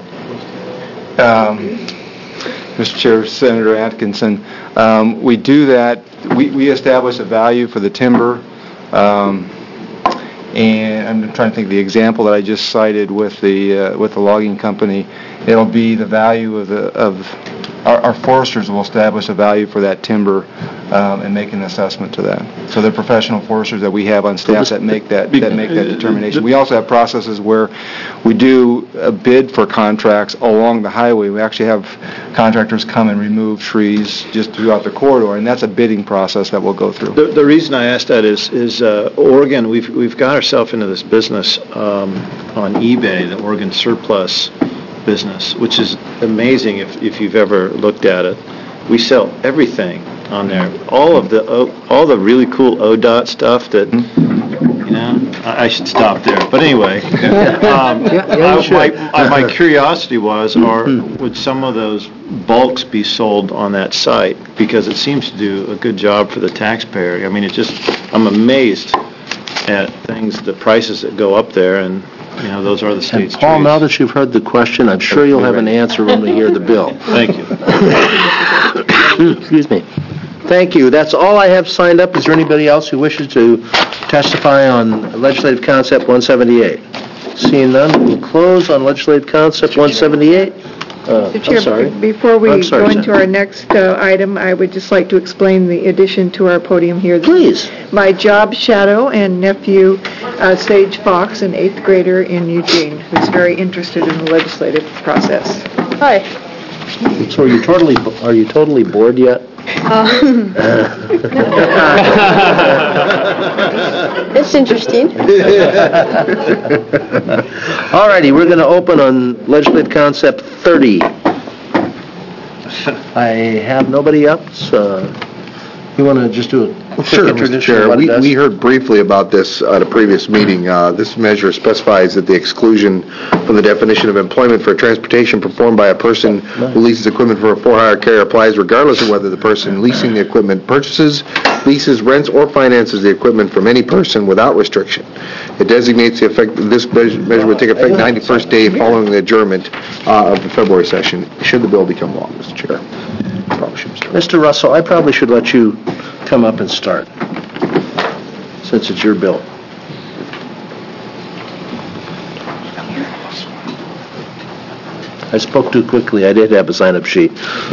Mr. Chair, Senator Atkinson, we do that. We establish a value for the timber, and I'm trying to think of the example that I just cited with the logging company. It'll be the value of our foresters will establish a value for that timber and make an assessment to that. So they're professional foresters that we have on staff that make that determination. We also have processes where we do a bid for contracts along the highway. We actually have contractors come and remove trees just throughout the corridor, and that's a bidding process that we'll go through. The reason I asked that is Oregon, we've got ourselves into this business on eBay, the Oregon surplus business, which is amazing if you've ever looked at it. We sell everything on there. All the really cool ODOT stuff that, I should stop there. But anyway, my curiosity was, would some of those bulks be sold on that site? Because it seems to do a good job for the taxpayer. I mean, I'm amazed at the prices that go up there, and those are the state's Paul, trees. now that you've heard the question, I'm sure you'll have an answer when we hear the bill. Thank you. Excuse me. Thank you. That's all I have signed up. Is there anybody else who wishes to testify on Legislative Concept 178? Seeing none, we'll close on Legislative Concept 178. Mr. Chair, I'm sorry. before we go into our next item, I would just like to explain the addition to our podium here. Please. My job shadow and nephew, Sage Fox, an 8th grader in Eugene, who's very interested in the legislative process. Hi. So are you totally bored yet? It's interesting. All righty, we're going to open on Legislative Concept 30. I have nobody else. You want to just do a quick Sure, introduction Mr. Chair. of what it does? We heard briefly about this at a previous meeting. This measure specifies that the exclusion from the definition of employment for transportation performed by a person who leases equipment for a for-hire carrier applies regardless of whether the person leasing the equipment purchases, leases, rents, or finances the equipment from any person without restriction. It designates the effect. This measure would take effect 91st day following the adjournment of the February session, should the bill become law, Mr. Chair. Mr. Russell, I probably should let you come up and start, since it's your bill. I spoke too quickly. I did have a sign-up sheet.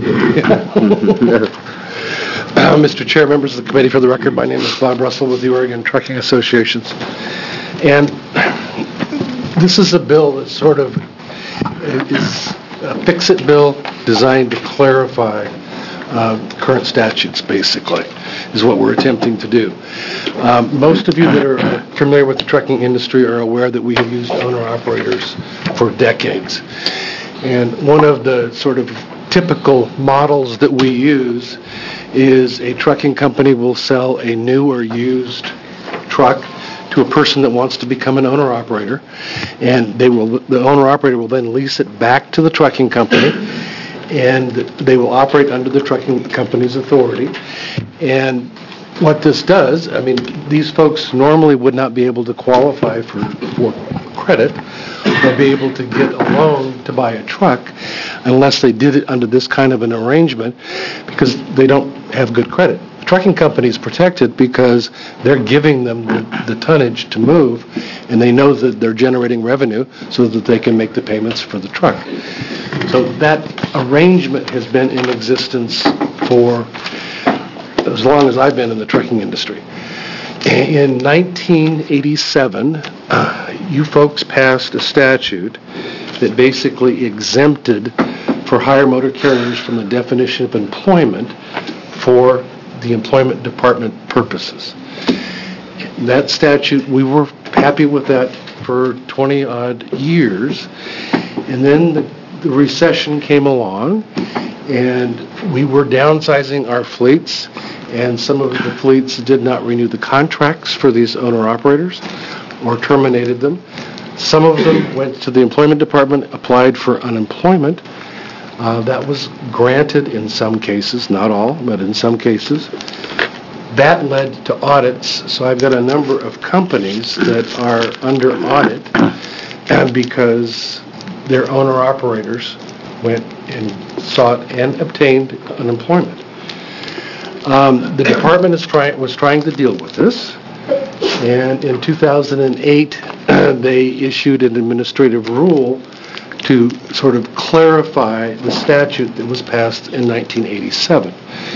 Mr. Chair, members of the committee, for the record, my name is Bob Russell with the Oregon Trucking Associations. And this is a bill that sort of is a fix-it bill designed to clarify current statutes, basically, is what we're attempting to do. Most of you that are familiar with the trucking industry are aware that we have used owner-operators for decades. And one of the sort of typical models that we use is a trucking company will sell a new or used truck to a person that wants to become an owner-operator, and the owner-operator will then lease it back to the trucking company, and they will operate under the trucking company's authority. And what this does, I mean, these folks normally would not be able to qualify for credit or be able to get a loan to buy a truck unless they did it under this kind of an arrangement, because they don't have good credit. The trucking company is protected because they're giving them the tonnage to move, and they know that they're generating revenue so that they can make the payments for the truck. So that arrangement has been in existence for as long as I've been in the trucking industry. In 1987, you folks passed a statute that basically exempted for hire motor carriers from the definition of employment for the employment department purposes. That statute, we were happy with that for 20-odd years, and then the recession came along, and we were downsizing our fleets, and some of the fleets did not renew the contracts for these owner-operators or terminated them. Some of them went to the employment department, applied for unemployment. That was granted in some cases, not all, but in some cases. That led to audits, so I've got a number of companies that are under audit because their owner-operators went and sought and obtained unemployment. The department was trying to deal with this, and in 2008, they issued an administrative rule to sort of clarify the statute that was passed in 1987.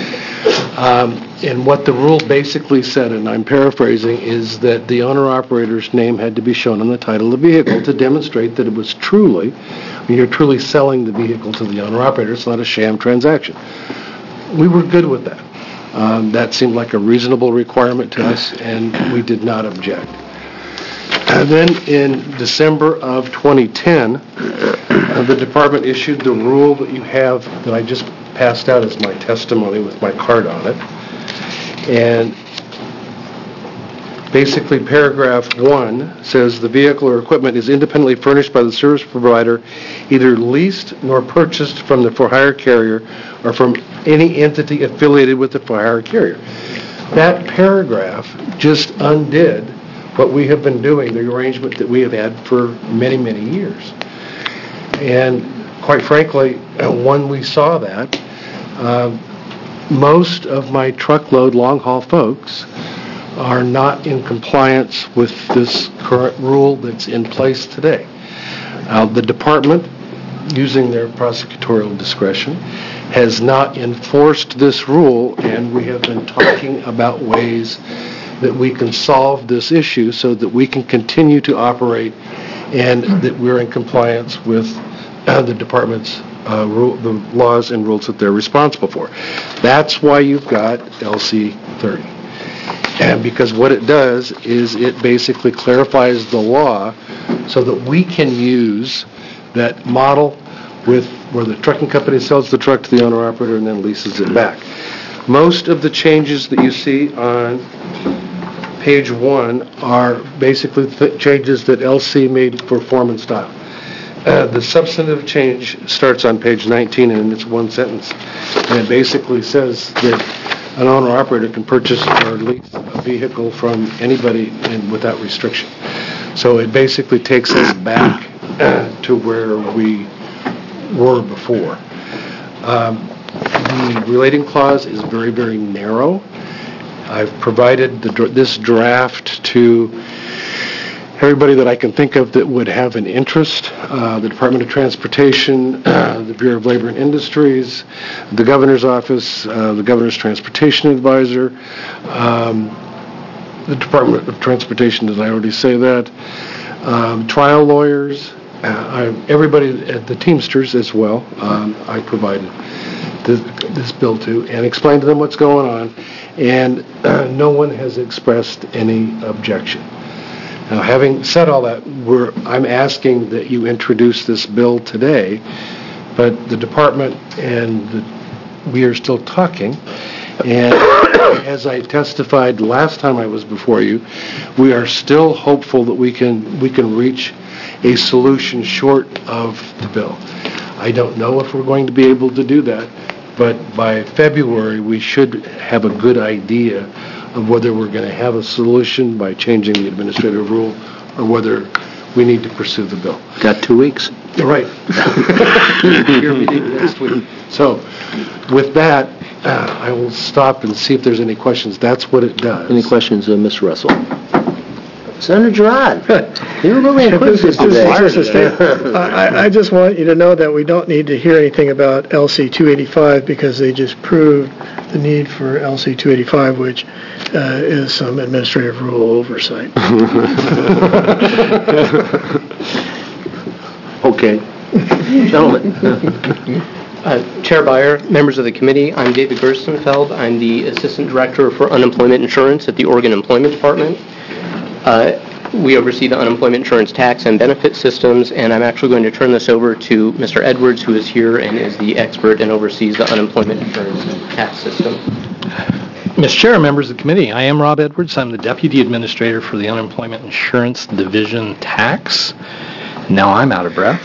And what the rule basically said, and I'm paraphrasing, is that the owner-operator's name had to be shown on the title of the vehicle to demonstrate that it was truly, you're truly selling the vehicle to the owner-operator. It's not a sham transaction. We were good with that. That seemed like a reasonable requirement to us, and we did not object. And then in December of 2010, the department issued the rule that you have, that I just passed out as my testimony with my card on it. And basically paragraph 1 says the vehicle or equipment is independently furnished by the service provider, either leased nor purchased from the for-hire carrier or from any entity affiliated with the for-hire carrier. That paragraph just undid what we have been doing, the arrangement that we have had for many, many years. And quite frankly, when we saw that, most of my truckload long-haul folks are not in compliance with this current rule that's in place today. The department, using their prosecutorial discretion, has not enforced this rule, and we have been talking about ways that we can solve this issue so that we can continue to operate and that we're in compliance with the department's the laws and rules that they're responsible for. That's why you've got LC 30. And because what it does is it basically clarifies the law so that we can use that model with where the trucking company sells the truck to the owner-operator and then leases it back. Most of the changes that you see on page 1 are basically changes that LC made for form and style. The substantive change starts on page 19, and it's one sentence. And it basically says that an owner-operator can purchase or lease a vehicle from anybody and without restriction. So it basically takes us back to where we were before. The relating clause is very, very narrow. I've provided this draft to everybody that I can think of that would have an interest, the Department of Transportation, the Bureau of Labor and Industries, the Governor's Office, the Governor's Transportation Advisor, the Department of Transportation, did I already say that, trial lawyers, everybody at the Teamsters as well, I provided this bill to and explained to them what's going on, and no one has expressed any objection. Now, having said all that, I'm asking that you introduce this bill today, but the department and we are still talking, and as I testified last time I was before you, we are still hopeful that we can reach a solution short of the bill. I don't know if we're going to be able to do that, but by February we should have a good idea of whether we're going to have a solution by changing the administrative rule or whether we need to pursue the bill. Got 2 weeks. Right. Your meeting next week. So with that, I will stop and see if there's any questions. That's what it does. Any questions, Ms. Russell? Senator Gerard, you're really inquisitive today. I just want you to know that we don't need to hear anything about LC 285 because they just proved the need for LC 285, which is some administrative rule oversight. Okay. Gentlemen. Chair Beyer, members of the committee, I'm David Gerstenfeld. I'm the Assistant Director for Unemployment Insurance at the Oregon Employment Department. We oversee the unemployment insurance tax and benefit systems, and I'm actually going to turn this over to Mr. Edwards, who is here and is the expert and oversees the unemployment insurance tax system. Mr. Chair, members of the committee, I am Rob Edwards. I'm the Deputy Administrator for the Unemployment Insurance Division Tax. Now I'm out of breath.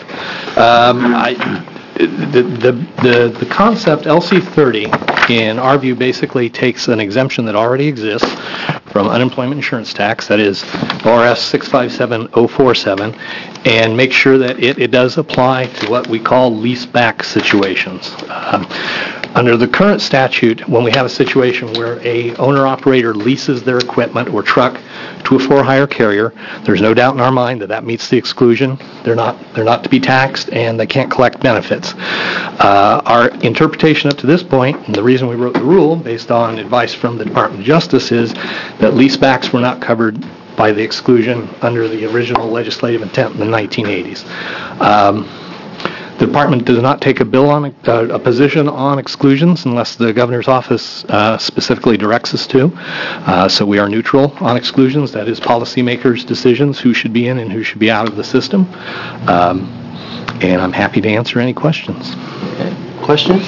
The concept LC30, in our view, basically takes an exemption that already exists from unemployment insurance tax, that is ORS 657047, and make sure that it does apply to what we call leaseback situations. Under the current statute, when we have a situation where a owner-operator leases their equipment or truck to a for-hire carrier, there's no doubt in our mind that that meets the exclusion. They're not to be taxed, and they can't collect benefits. Our interpretation up to this point, and the reason we wrote the rule, based on advice from the Department of Justice, is that leasebacks were not covered by the exclusion under the original legislative intent in the 1980s. The department does not take a position on exclusions unless the governor's office specifically directs us to. So we are neutral on exclusions. That is policymakers' decisions, who should be in and who should be out of the system. And I'm happy to answer any questions. Okay. Questions?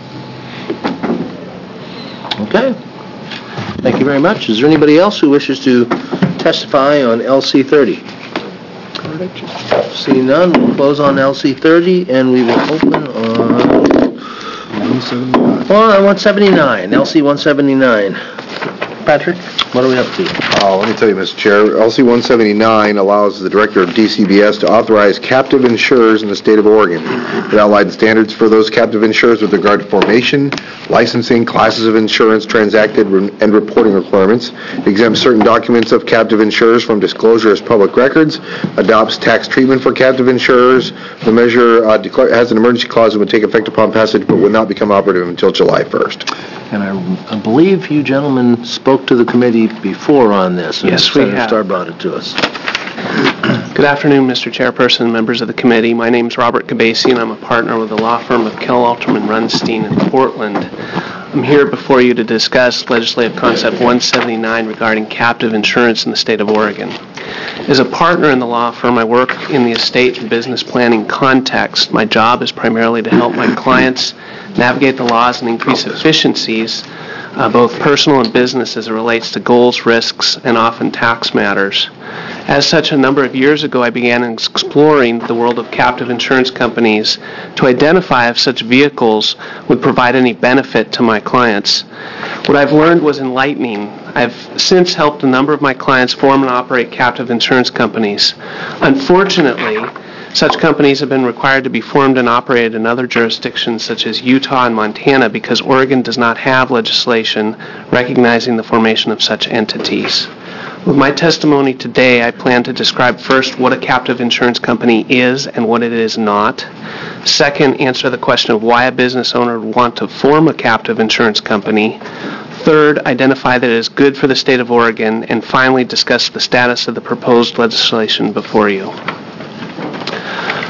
Okay. Thank you very much. Is there anybody else who wishes to testify on LC30? Seeing none, we'll close on LC30, and we will open on 179, LC 179. Patrick, what are we up to? Let me tell you, Mr. Chair, LC 179 allows the Director of DCBS to authorize captive insurers in the state of Oregon. It outlines standards for those captive insurers with regard to formation, licensing, classes of insurance transacted, and reporting requirements. It exempts certain documents of captive insurers from disclosure as public records, adopts tax treatment for captive insurers. The measure has an emergency clause that would take effect upon passage but would not become operative until July 1st. And I believe you gentlemen spoke to the committee before on this. Yes, we have. Senator Starr brought it to us. Good afternoon, Mr. Chairperson, members of the committee. My name is Robert Cabasi, and I'm a partner with the law firm of Kell, Alterman, Runstein in Portland. I'm here before you to discuss Legislative Concept 179 regarding captive insurance in the state of Oregon. As a partner in the law firm, I work in the estate and business planning context. My job is primarily to help my clients navigate the laws and increase efficiencies, both personal and business, as it relates to goals, risks, and often tax matters. As such, a number of years ago, I began exploring the world of captive insurance companies to identify if such vehicles would provide any benefit to my clients. What I've learned was enlightening. I've since helped a number of my clients form and operate captive insurance companies. Unfortunately, such companies have been required to be formed and operated in other jurisdictions such as Utah and Montana because Oregon does not have legislation recognizing the formation of such entities. With my testimony today, I plan to describe first what a captive insurance company is and what it is not. Second, answer the question of why a business owner would want to form a captive insurance company. Third, identify that it is good for the state of Oregon. And finally, discuss the status of the proposed legislation before you.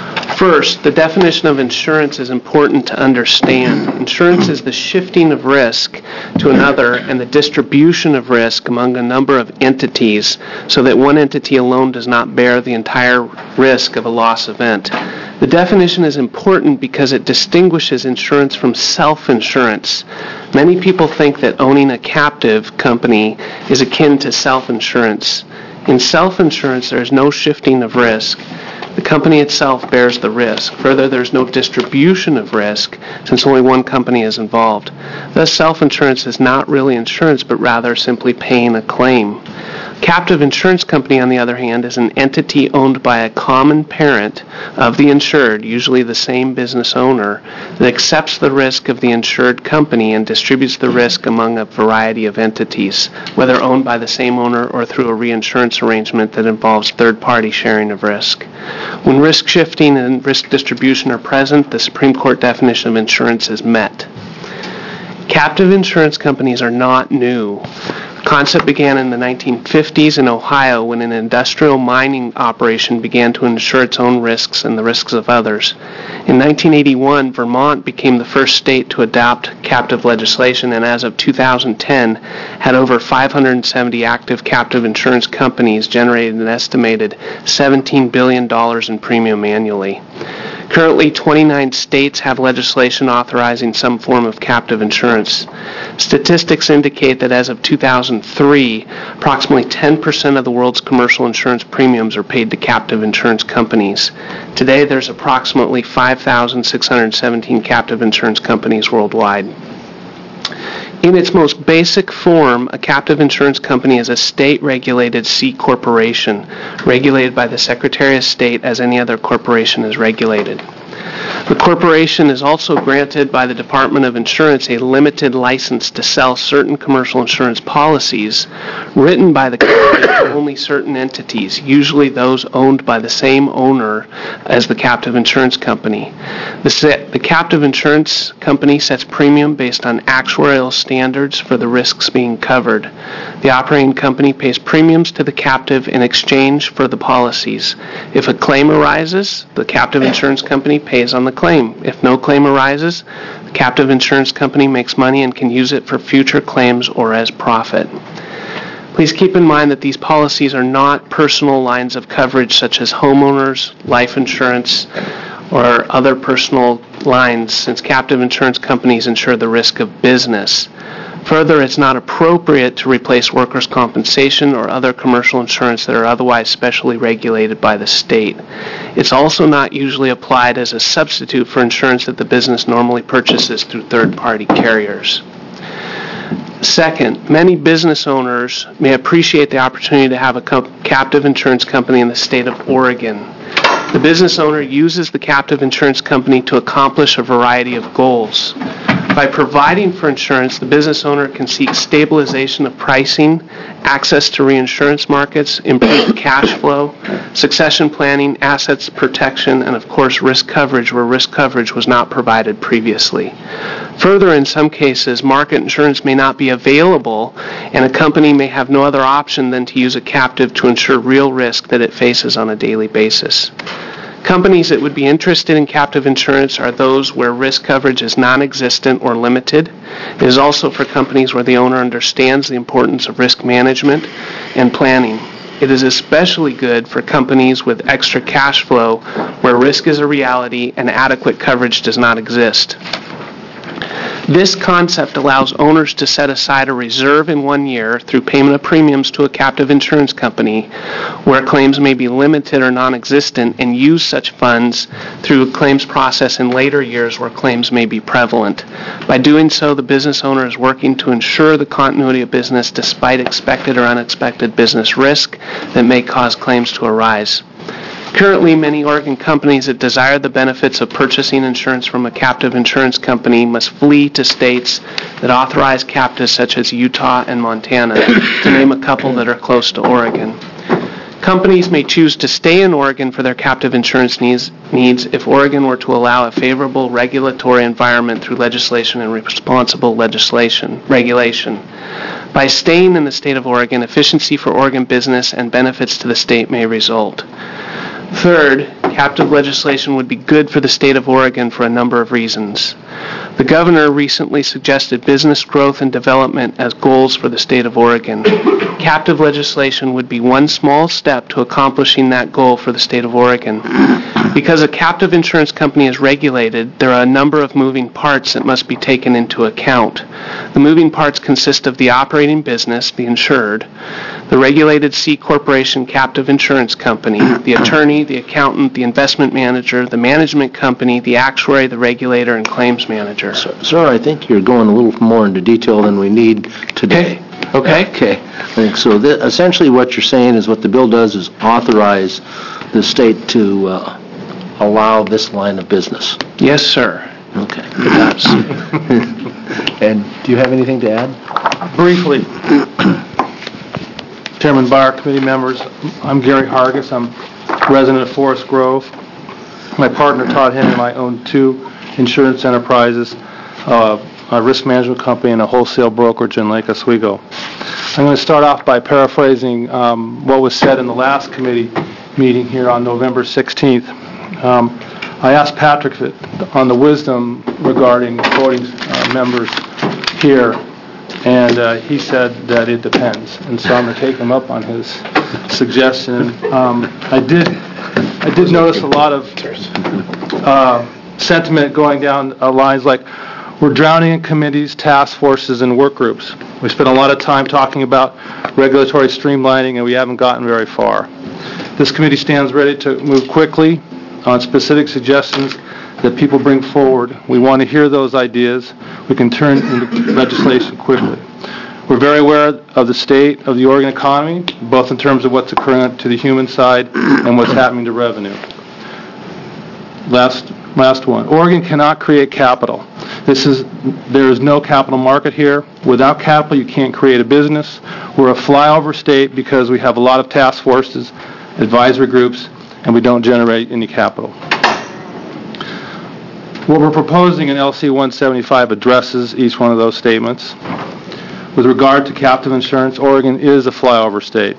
First, the definition of insurance is important to understand. Insurance is the shifting of risk to another and the distribution of risk among a number of entities so that one entity alone does not bear the entire risk of a loss event. The definition is important because it distinguishes insurance from self-insurance. Many people think that owning a captive company is akin to self-insurance. In self-insurance, there is no shifting of risk. The company itself bears the risk. Further, there's no distribution of risk since only one company is involved. Thus, self-insurance is not really insurance, but rather simply paying a claim. Captive insurance company, on the other hand, is an entity owned by a common parent of the insured, usually the same business owner, that accepts the risk of the insured company and distributes the risk among a variety of entities, whether owned by the same owner or through a reinsurance arrangement that involves third-party sharing of risk. When risk shifting and risk distribution are present, the Supreme Court definition of insurance is met. Captive insurance companies are not new. The concept began in the 1950s in Ohio when an industrial mining operation began to insure its own risks and the risks of others. In 1981, Vermont became the first state to adopt captive legislation, and as of 2010, had over 570 active captive insurance companies, generating an estimated $17 billion in premium annually. Currently, 29 states have legislation authorizing some form of captive insurance. Statistics indicate that as of 2003, approximately 10% of the world's commercial insurance premiums are paid to captive insurance companies. Today, there's approximately 5,617 captive insurance companies worldwide. In its most basic form, a captive insurance company is a state-regulated C corporation, regulated by the Secretary of State as any other corporation is regulated. The corporation is also granted by the Department of Insurance a limited license to sell certain commercial insurance policies written by the company to only certain entities, usually those owned by the same owner as the captive insurance company. The captive insurance company sets premium based on actuarial standards for the risks being covered. The operating company pays premiums to the captive in exchange for the policies. If a claim arises, the captive insurance company pays on the claim. If no claim arises, the captive insurance company makes money and can use it for future claims or as profit. Please keep in mind that these policies are not personal lines of coverage such as homeowners, life insurance, or other personal lines, since captive insurance companies insure the risk of business. Further, it's not appropriate to replace workers' compensation or other commercial insurance that are otherwise specially regulated by the state. It's also not usually applied as a substitute for insurance that the business normally purchases through third-party carriers. Second, many business owners may appreciate the opportunity to have a captive insurance company in the state of Oregon. The business owner uses the captive insurance company to accomplish a variety of goals. By providing for insurance, the business owner can seek stabilization of pricing, access to reinsurance markets, improved cash flow, succession planning, assets protection, and of course risk coverage where risk coverage was not provided previously. Further, in some cases, market insurance may not be available, and a company may have no other option than to use a captive to insure real risk that it faces on a daily basis. Companies that would be interested in captive insurance are those where risk coverage is non-existent or limited. It is also for companies where the owner understands the importance of risk management and planning. It is especially good for companies with extra cash flow where risk is a reality and adequate coverage does not exist. This concept allows owners to set aside a reserve in 1 year through payment of premiums to a captive insurance company where claims may be limited or non-existent, and use such funds through a claims process in later years where claims may be prevalent. By doing so, the business owner is working to ensure the continuity of business despite expected or unexpected business risk that may cause claims to arise. Currently, many Oregon companies that desire the benefits of purchasing insurance from a captive insurance company must flee to states that authorize captives such as Utah and Montana, to name a couple that are close to Oregon. Companies may choose to stay in Oregon for their captive insurance needs if Oregon were to allow a favorable regulatory environment through legislation and responsible regulation. By staying in the state of Oregon, efficiency for Oregon business and benefits to the state may result. Third, Captive legislation would be good for the state of Oregon for a number of reasons. The governor recently suggested business growth and development as goals for the state of Oregon. Captive legislation would be one small step to accomplishing that goal for the state of Oregon. Because a captive insurance company is regulated, there are a number of moving parts that must be taken into account. The moving parts consist of the operating business, the insured, the regulated C Corporation captive insurance company, the attorney, the accountant, the investment manager, the management company, the actuary, the regulator, and claims manager. Sir, I think you're going a little more into detail than we need today. Okay. Okay. So essentially what you're saying is what the bill does is authorize the state to allow this line of business. Yes, sir. Okay. It does. And do you have anything to add? Briefly, Chairman Byer, committee members, I'm Gary Hargis. I'm resident of Forest Grove. My partner Todd Henry and I own two insurance enterprises, a risk management company and a wholesale brokerage in Lake Oswego. I'm going to start off by paraphrasing what was said in the last committee meeting here on November 16th. I asked Patrick on the wisdom regarding voting members here, and he said that it depends. And so I'm going to take him up on his suggestion. I did notice a lot of sentiment going down lines like, we're drowning in committees, task forces, and work groups. We spent a lot of time talking about regulatory streamlining, and we haven't gotten very far. This committee stands ready to move quickly on specific suggestions that people bring forward. We want to hear those ideas. We can turn into legislation quickly. We're very aware of the state of the Oregon economy, both in terms of what's occurring to the human side and what's happening to revenue. Last one. Oregon cannot create capital. There is no capital market here. Without capital, you can't create a business. We're a flyover state because we have a lot of task forces, advisory groups, and we don't generate any capital. What we're proposing in LC 175 addresses each one of those statements. With regard to captive insurance, Oregon is a flyover state.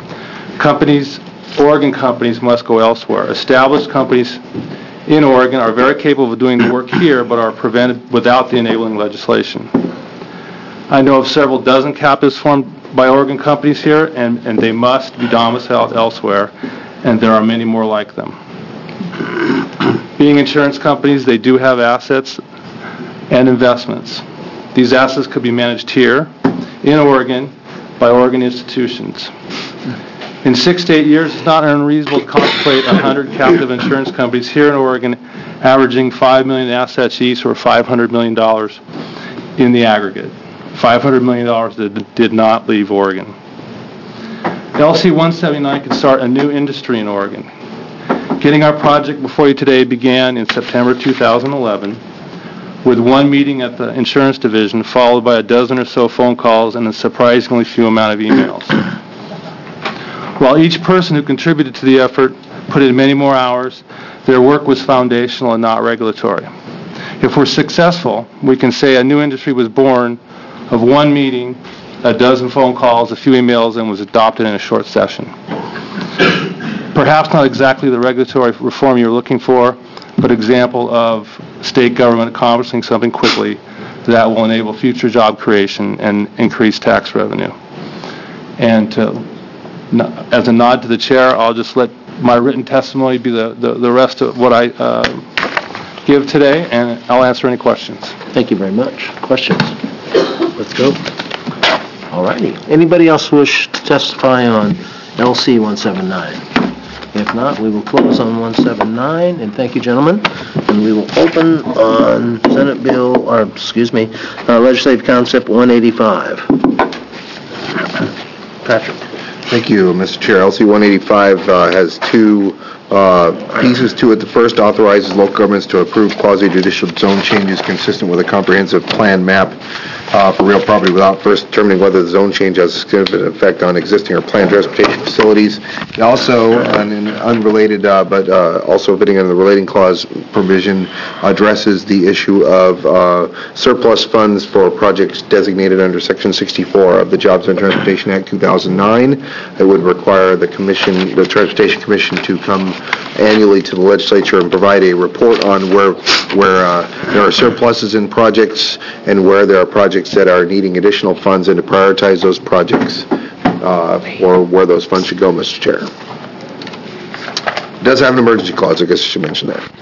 Oregon companies must go elsewhere. Established companies in Oregon are very capable of doing the work here, but are prevented without the enabling legislation. I know of several dozen captives formed by Oregon companies here, and they must be domiciled elsewhere, and there are many more like them. Being insurance companies, they do have assets and investments. These assets could be managed here in Oregon by Oregon institutions. In 6 to 8 years, it's not unreasonable to contemplate 100 captive insurance companies here in Oregon averaging $5 million in assets each, or $500 million in the aggregate. $500 million that did not leave Oregon. LC 179 could start a new industry in Oregon. Getting our project before you today began in September 2011 with one meeting at the insurance division, followed by a dozen or so phone calls and a surprisingly few amount of emails. While each person who contributed to the effort put in many more hours, their work was foundational and not regulatory. If we're successful, we can say a new industry was born of one meeting, a dozen phone calls, a few emails, and was adopted in a short session. Perhaps not exactly the regulatory reform you're looking for, but example of state government accomplishing something quickly that will enable future job creation and increase tax revenue. And as a nod to the chair, I'll just let my written testimony be the rest of what I give today, and I'll answer any questions. Thank you very much. Questions? Let's go. All righty. Anybody else wish to testify on LC 179? If not, we will close on 179, and thank you, gentlemen. And we will open on Legislative Concept 185. Patrick. Thank you, Mr. Chair. LC 185 has two pieces to it. The first authorizes local governments to approve quasi-judicial zone changes consistent with a comprehensive plan map for real property without first determining whether the zone change has a significant effect on existing or planned transportation facilities. It also, unrelated but also fitting under the relating clause provision, addresses the issue of surplus funds for projects designated under Section 64 of the Jobs and Transportation Act 2009. It would require the Transportation Commission to come annually to the legislature and provide a report on where there are surpluses in projects and where there are projects that are needing additional funds, and to prioritize those projects or where those funds should go, Mr. Chair. It does have an emergency clause. I guess I should mention that.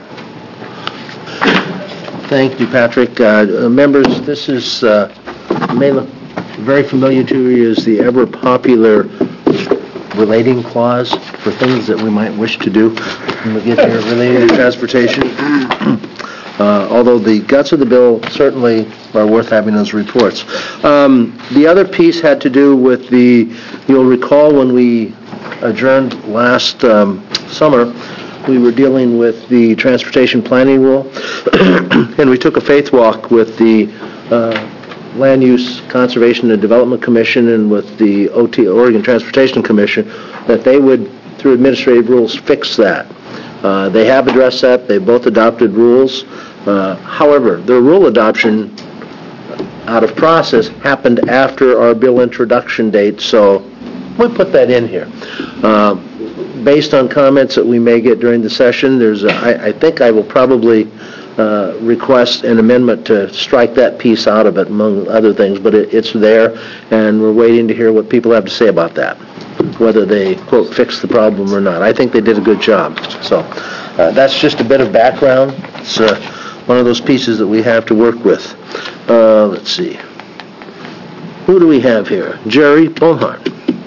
Thank you, Patrick. Members, this is, may look very familiar to you, is the ever popular relating clause for things that we might wish to do when we get here related to transportation. Although the guts of the bill certainly are worth having those reports. The other piece had to do with you'll recall when we adjourned last summer, we were dealing with the transportation planning rule, and we took a faith walk with the Land Use Conservation and Development Commission and with the Oregon Transportation Commission, that they would, through administrative rules, fix that. They have addressed that. They both adopted rules. However, their rule adoption out of process happened after our bill introduction date, so we put that in here. Based on comments that we may get during the session, I think I will probably request an amendment to strike that piece out of it, among other things, but it's there, and we're waiting to hear what people have to say about that, whether they, quote, fix the problem or not. I think they did a good job. So that's just a bit of background. It's one of those pieces that we have to work with. Let's see. Who do we have here? Jerry Bonhart.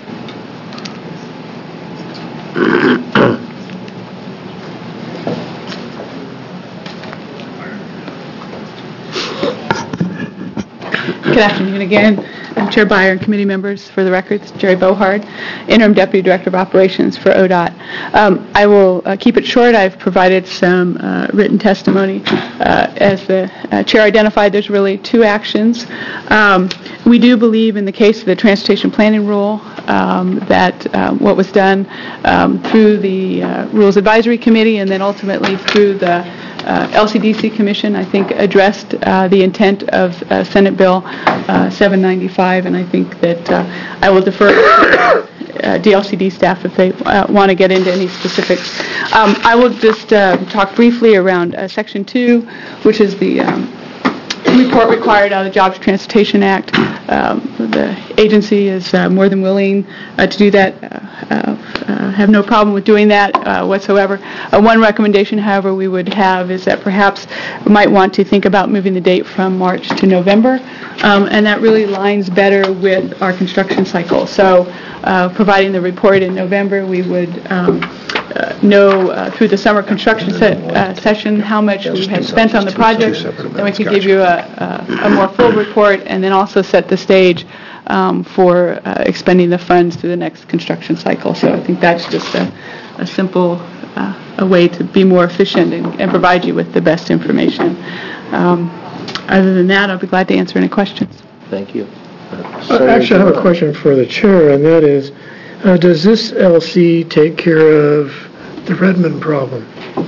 Good afternoon again. I'm Chair Byer and committee members. For the record, Jerry Bohard, Interim Deputy Director of Operations for ODOT. I will keep it short. I've provided some written testimony. As the Chair identified, there's really two actions. We do believe in the case of the Transportation Planning Rule that what was done through the Rules Advisory Committee and then ultimately through the LCDC Commission, I think, addressed the intent of Senate Bill 795, and I think that I will defer to DLCD staff if they want to get into any specifics. I will just talk briefly around Section 2, which is the report required out of the Jobs Transportation Act. The agency is more than willing to do that. Have no problem with doing that whatsoever. One recommendation, however, we would have is that perhaps we might want to think about moving the date from March to November, and that really lines better with our construction cycle. So providing the report in November, we would know through the summer construction session how much we had spent on the project. Then we could give you a more full report and then also set the stage for expending the funds through the next construction cycle. So I think that's just a simple a way to be more efficient and provide you with the best information. Other than that, I'll be glad to answer any questions. Thank you. Actually, I have a question for the chair, and that is, does this LC take care of the Redmond problem?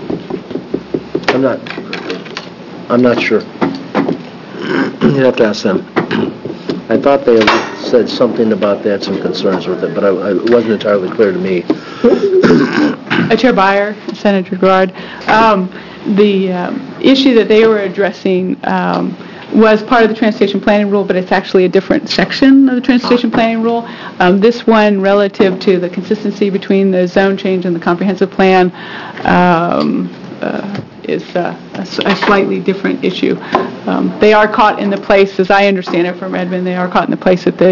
I'm not sure. You'd have to ask them. I thought they said something about they had some concerns with it, but it wasn't entirely clear to me. Chair Byer, Senator Gerard, the issue that they were addressing was part of the Transportation Planning Rule, but it's actually a different section of the Transportation Planning Rule. This one, relative to the consistency between the zone change and the comprehensive plan, is a slightly different issue. They are caught in the place, as I understand it from Redmond, they are caught in the place that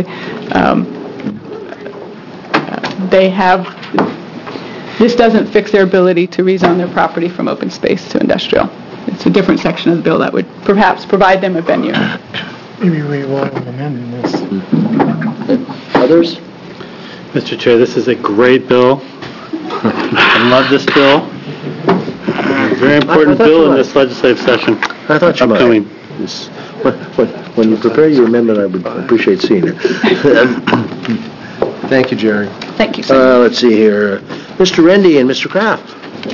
they have, this doesn't fix their ability to rezone their property from open space to industrial. It's a different section of the bill that would perhaps provide them a venue. Maybe we want to amend this. Others? Mr. Chair, this is a great bill. I love this bill. A very important bill in this legislative session. I thought you upcoming. When you prepare your amendment, I would appreciate seeing it. Thank you, Jerry. Thank you, sir. Let's see here. Mr. Rendy and Mr. Kraft.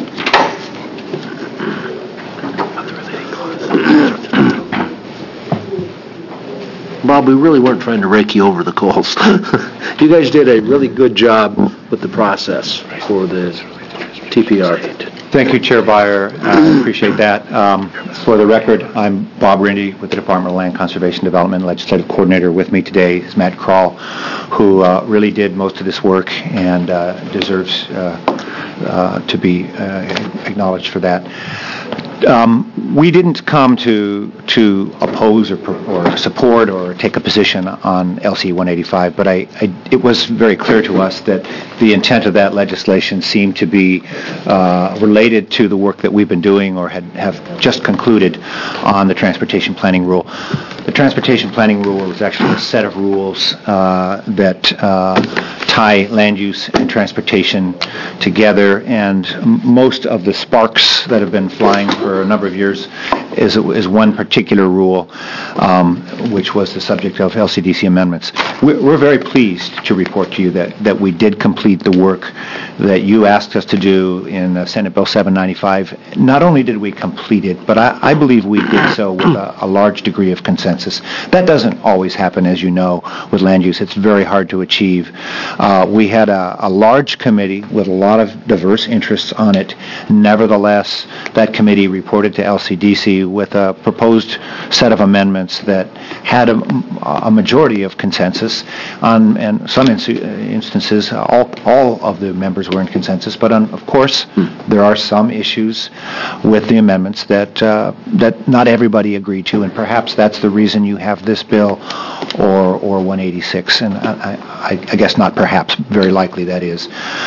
Bob, we really weren't trying to rake you over the coals. You guys did a really good job with the process for the TPR. Thank you, Chair Byer. I appreciate that. For the record, I'm Bob Rindy with the Department of Land Conservation Development. Legislative Coordinator with me today is Matt Kroll, who really did most of this work and deserves to be acknowledged for that. We didn't come to oppose or support or take a position on LC 185, but it was very clear to us that the intent of that legislation seemed to be related to the work that we've been doing or have just concluded on the Transportation Planning Rule. The Transportation Planning Rule is actually a set of rules that tie land use and transportation together, and most of the sparks that have been flying for a number of years is one particular rule, which was the subject of LCDC amendments. We're very pleased to report to you that we did complete the work that you asked us to do in Senate Bill 795. Not only did we complete it, but I believe we did so with a large degree of consensus. That doesn't always happen, as you know, with land use. It's very hard to achieve. We had a large committee with a lot of diverse interests on it. Nevertheless, that committee reported to LCDC with a proposed set of amendments that had a majority of consensus on, and some instances, all of the members were in consensus, but of course, there are some issues with the amendments that not everybody agreed to, and perhaps that's the reason you have this bill or 186, and I guess not perhaps, very likely that is.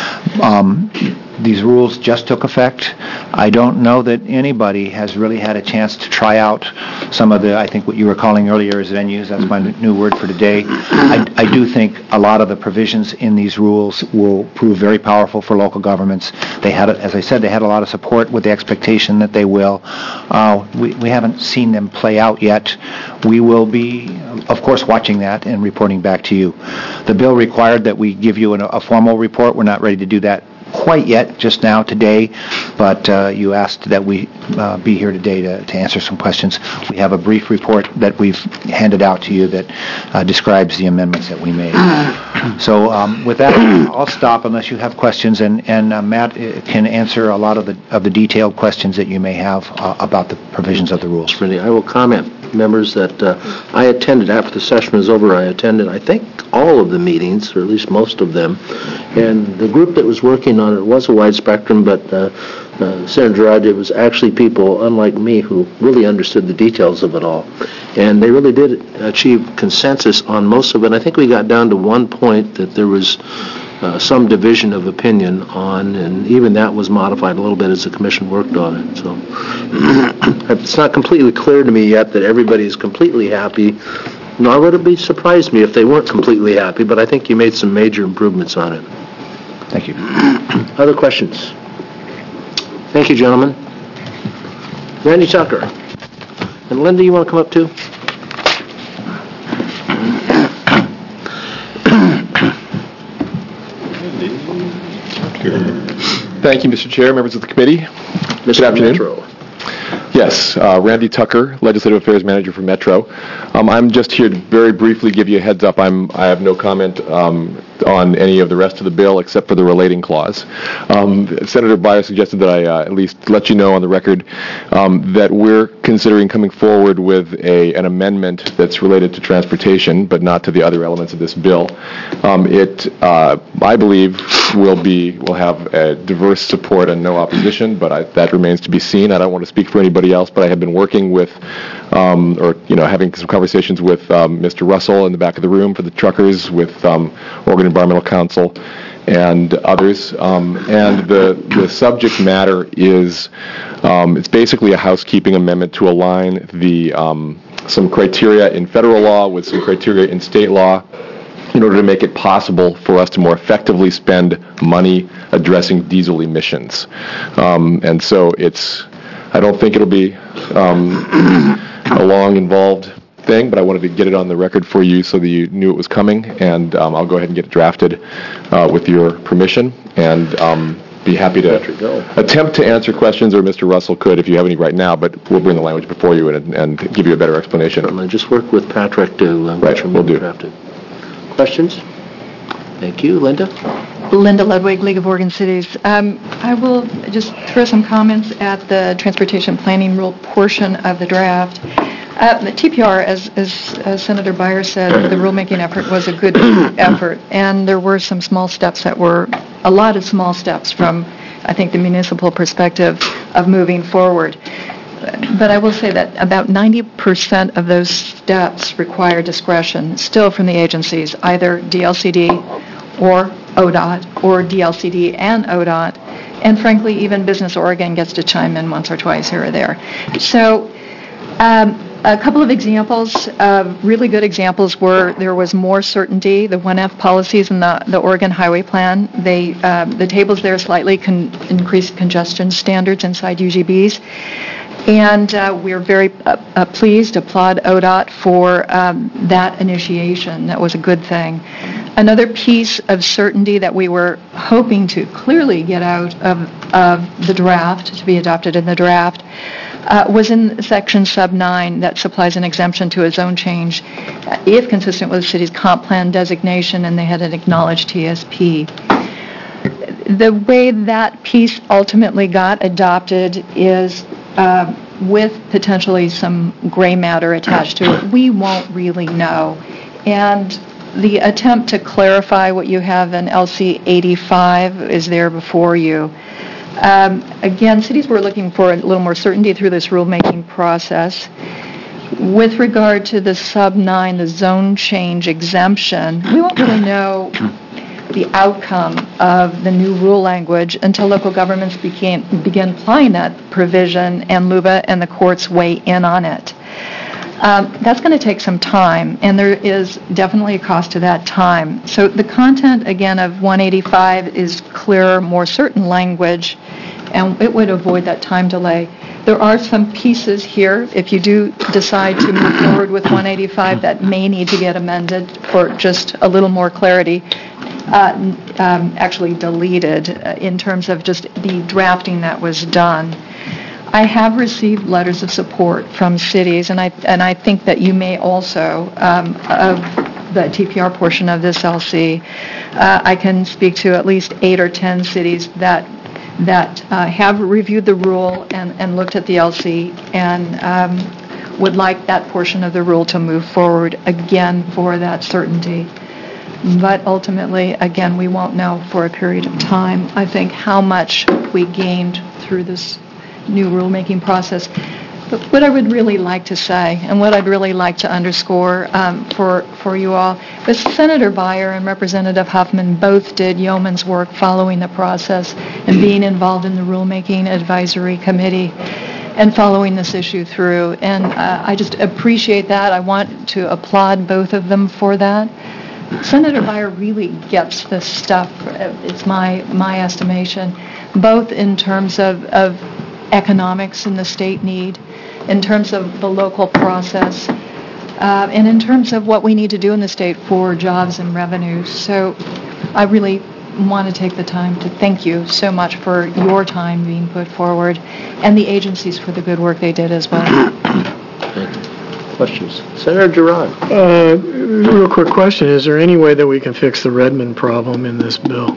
These rules just took effect. I don't know that anybody has really had a chance to try out some of the, I think what you were calling earlier as venues, that's my new word for today. I do think a lot of the provisions in these rules will prove very powerful for local governments. They had, as I said, they had a lot of support with the expectation that they will. We haven't seen them play out yet. We will be, of course, watching that and reporting back to you. The bill required that we give you a formal report. We're not ready to do that quite yet, just now, today, but you asked that we be here today to answer some questions. We have a brief report that we've handed out to you that describes the amendments that we made. So with that, I'll stop unless you have questions, and Matt can answer a lot of the detailed questions that you may have about the provisions of the rules. I will comment, members, that I attended, after the session was over, I attended, I think, all of the meetings, or at least most of them, and the group that was working on it was a wide spectrum, but Senator Gerard, it was actually people, unlike me, who really understood the details of it all, and they really did achieve consensus on most of it. I think we got down to one point that there was some division of opinion on, and even that was modified a little bit as the commission worked on it. So it's not completely clear to me yet that everybody is completely happy, nor would it be surprised me if they weren't completely happy, but I think you made some major improvements on it. Thank you. Other questions? Thank you, gentlemen. Randy Tucker. And Linda, you want to come up too? Thank you, Mr. Chair, members of the committee. Mr. Good afternoon. Metro. Yes, Randy Tucker, Legislative Affairs Manager for Metro. I'm just here to very briefly give you a heads up. I have no comment on any of the rest of the bill except for the relating clause. Senator Byer suggested that I at least let you know on the record that we're considering coming forward with an amendment that's related to transportation, but not to the other elements of this bill. I believe, will have a diverse support and no opposition, but that remains to be seen. I don't want to speak for anybody else, but I have been working with, having some conversations with Mr. Russell in the back of the room for the truckers, with Oregon Environmental Council, and others. And the subject matter is, it's basically a housekeeping amendment to align some criteria in federal law with some criteria in state law in order to make it possible for us to more effectively spend money addressing diesel emissions. And so I don't think it'll be a long, involved thing, but I wanted to get it on the record for you so that you knew it was coming, and I'll go ahead and get it drafted with your permission, and be happy to attempt to answer questions, or Mr. Russell could if you have any right now, but we'll bring the language before you and give you a better explanation. Just work with Patrick to get your we'll do. drafted. Questions? Thank you. Linda? Linda Ludwig, League of Oregon Cities. I will just throw some comments at the transportation planning rule portion of the draft. The TPR, as Senator Beyer said, the rulemaking effort was a good effort, and there were some small steps that were a lot of small steps from, I think, the municipal perspective of moving forward. But I will say that about 90% of those steps require discretion still from the agencies, either DLCD or ODOT, or DLCD and ODOT, and frankly, even Business Oregon gets to chime in once or twice here or there. So a couple of examples, really good examples, were there was more certainty. The 1F policies in the Oregon Highway Plan, the tables there slightly increased congestion standards inside UGBs. And we're very pleased, applaud ODOT for that initiation. That was a good thing. Another piece of certainty that we were hoping to clearly get out of the draft, to be adopted in the draft, was in section sub 9 that supplies an exemption to a zone change if consistent with the city's comp plan designation and they had an acknowledged TSP. The way that piece ultimately got adopted is with potentially some gray matter attached to it. We won't really know. And the attempt to clarify what you have in LC 85 is there before you. Again, cities were looking for a little more certainty through this rulemaking process. With regard to the sub 9, the zone change exemption, we won't really know the outcome of the new rule language until local governments begin applying that provision and LUBA and the courts weigh in on it. That's going to take some time, and there is definitely a cost to that time. So the content, again, of 185 is clearer, more certain language, and it would avoid that time delay. There are some pieces here, if you do decide to move forward with 185, that may need to get amended for just a little more clarity, actually deleted in terms of just the drafting that was done. I have received letters of support from cities, and I think that you may also, of the TPR portion of this LC. I can speak to at least 8 or 10 cities that have reviewed the rule and looked at the LC and would like that portion of the rule to move forward again for that certainty. But ultimately, again, we won't know for a period of time, I think, how much we gained through this new rulemaking process. But what I would really like to say, and what I'd really like to underscore for you all, is Senator Beyer and Representative Huffman both did yeoman's work following the process and being involved in the rulemaking advisory committee and following this issue through. And I just appreciate that. I want to applaud both of them for that. Senator Beyer really gets this stuff, it's my estimation, both in terms of economics and the state need, in terms of the local process, and in terms of what we need to do in the state for jobs and revenues. So I really want to take the time to thank you so much for your time being put forward and the agencies for the good work they did as well. Questions? Senator Girard. Real quick question. Is there any way that we can fix the Redmond problem in this bill?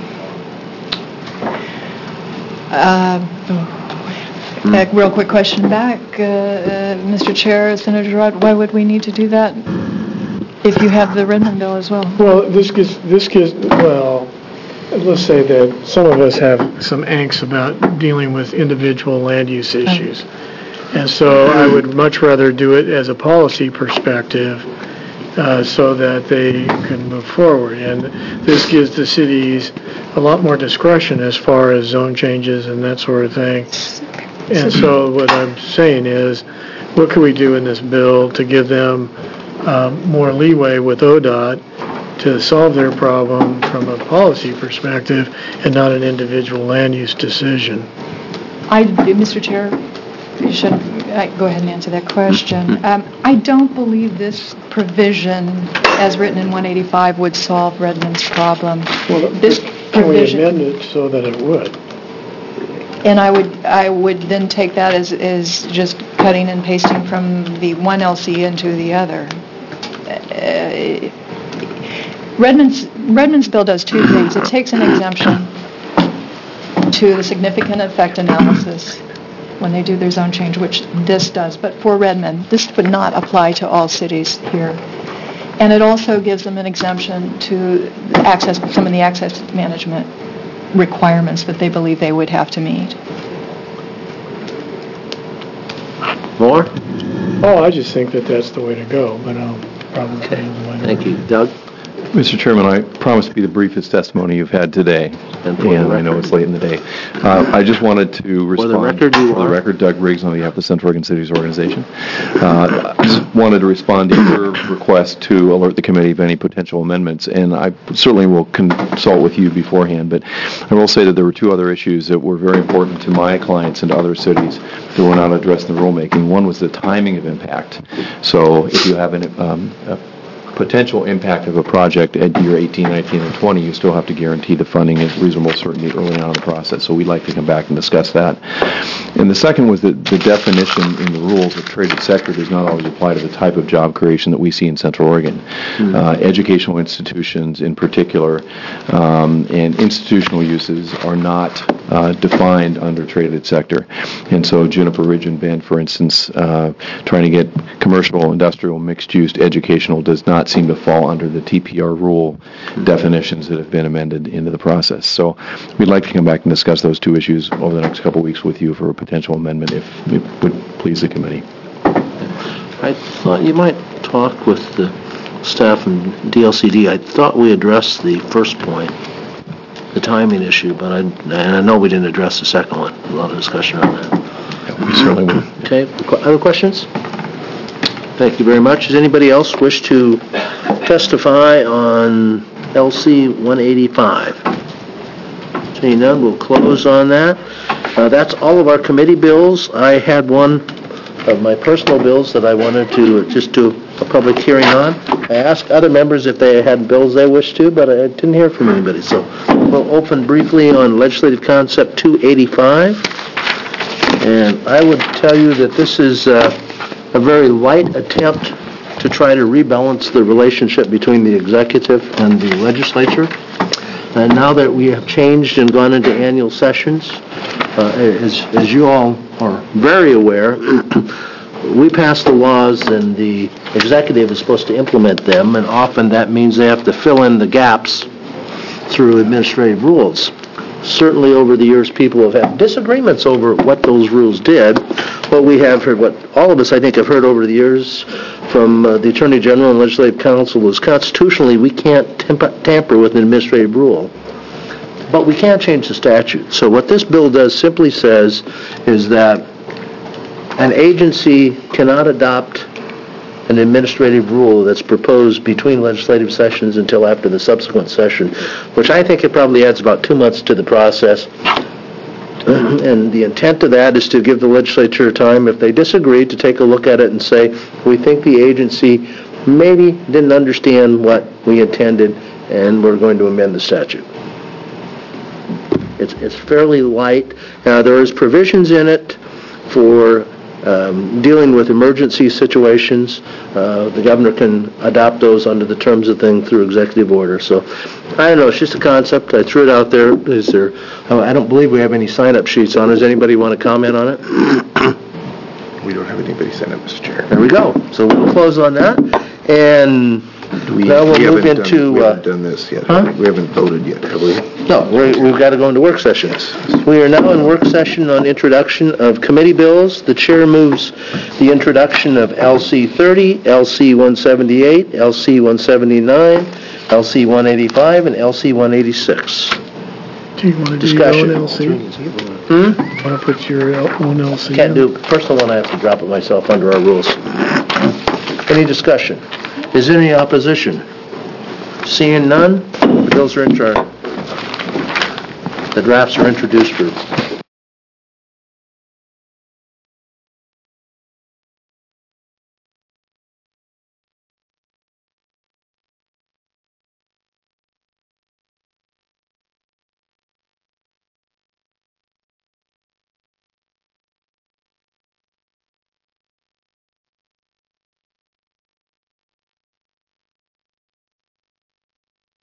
Real quick question back, Mr. Chair, Senator Girard, why would we need to do that if you have the Redmond bill as well? Well, this gives, well, let's say that some of us have some angst about dealing with individual land use issues. And so I would much rather do it as a policy perspective so that they can move forward. And this gives the cities a lot more discretion as far as zone changes and that sort of thing. And so what I'm saying is, what can we do in this bill to give them more leeway with ODOT to solve their problem from a policy perspective and not an individual land use decision? Mr. Chair, you should go ahead and answer that question. I don't believe this provision, as written in 185, would solve Redmond's problem. Well, this can we amend it so that it would? And I would then take that as just cutting and pasting from the one LC into the other. Redmond's bill does two things. It takes an exemption to the significant effect analysis when they do their zone change, which this does. But for Redmond, this would not apply to all cities here. And it also gives them an exemption to access some of the access management requirements that they believe they would have to meet. More? Oh, I just think that that's the way to go, but I'll probably change the way. Thank you. Doug? Mr. Chairman, I promise to be the briefest testimony you've had today, and I know it's late in the day. I just wanted to respond. For the record, Doug Riggs on behalf of the Central Oregon Cities Organization. I just wanted to respond to your request to alert the committee of any potential amendments, and I certainly will consult with you beforehand, but I will say that there were two other issues that were very important to my clients and to other cities that were not addressed in the rulemaking. One was the timing of impact. So if you have a potential impact of a project at year 18, 19, and 20, you still have to guarantee the funding at reasonable certainty early on in the process. So we'd like to come back and discuss that. And the second was that the definition in the rules of traded sector does not always apply to the type of job creation that we see in Central Oregon. Educational institutions in particular and institutional uses are not defined under traded sector. And so Juniper Ridge and Bend, for instance, trying to get commercial, industrial, mixed-use, educational does not seem to fall under the TPR rule definitions that have been amended into the process. So we'd like to come back and discuss those two issues over the next couple of weeks with you for a potential amendment if it would please the committee. I thought you might talk with the staff and DLCD. I thought we addressed the first point, the timing issue, but I know we didn't address the second one. A lot of discussion on that. Yeah, we certainly will. Okay. Other questions? Thank you very much. Does anybody else wish to testify on LC 185? Seeing none, we'll close on that. That's all of our committee bills. I had one of my personal bills that I wanted to just do a public hearing on. I asked other members if they had bills they wished to, but I didn't hear from anybody. So we'll open briefly on Legislative Concept 285. And I would tell you that this is a very light attempt to try to rebalance the relationship between the executive and the legislature. And now that we have changed and gone into annual sessions, as you all are very aware, we pass the laws and the executive is supposed to implement them, and often that means they have to fill in the gaps through administrative rules. Certainly over the years people have had disagreements over what those rules did. What we have heard, what all of us I think have heard over the years from the Attorney General and Legislative Council is constitutionally we can't tamper with an administrative rule. But we can't change the statute. So what this bill does simply says is that an agency cannot adopt an administrative rule that's proposed between legislative sessions until after the subsequent session, which I think it probably adds about 2 months to the process. And the intent of that is to give the legislature time, if they disagree, to take a look at it and say, we think the agency maybe didn't understand what we intended, and we're going to amend the statute. It's fairly light. Now, there is provisions in it for dealing with emergency situations. The governor can adopt those under the terms of thing through executive order. So, I don't know, it's just a concept. I threw it out there. I don't believe we have any sign-up sheets on it. Does anybody want to comment on it? We don't have anybody sign up, Mr. Chair. There we go. So we'll close on that. And now we'll move into... We haven't done this yet. Huh? We haven't voted yet, have we? No, we've got to go into work session. We are now in work session on introduction of committee bills. The chair moves the introduction of LC 30, LC 178, LC 179, LC 185, and LC 186. Do you want to do your own LC? Want to put your own LC Can't do the personal one. I have to drop it myself under our rules. Any discussion? Is there any opposition? Seeing none, the bills are the drafts are introduced for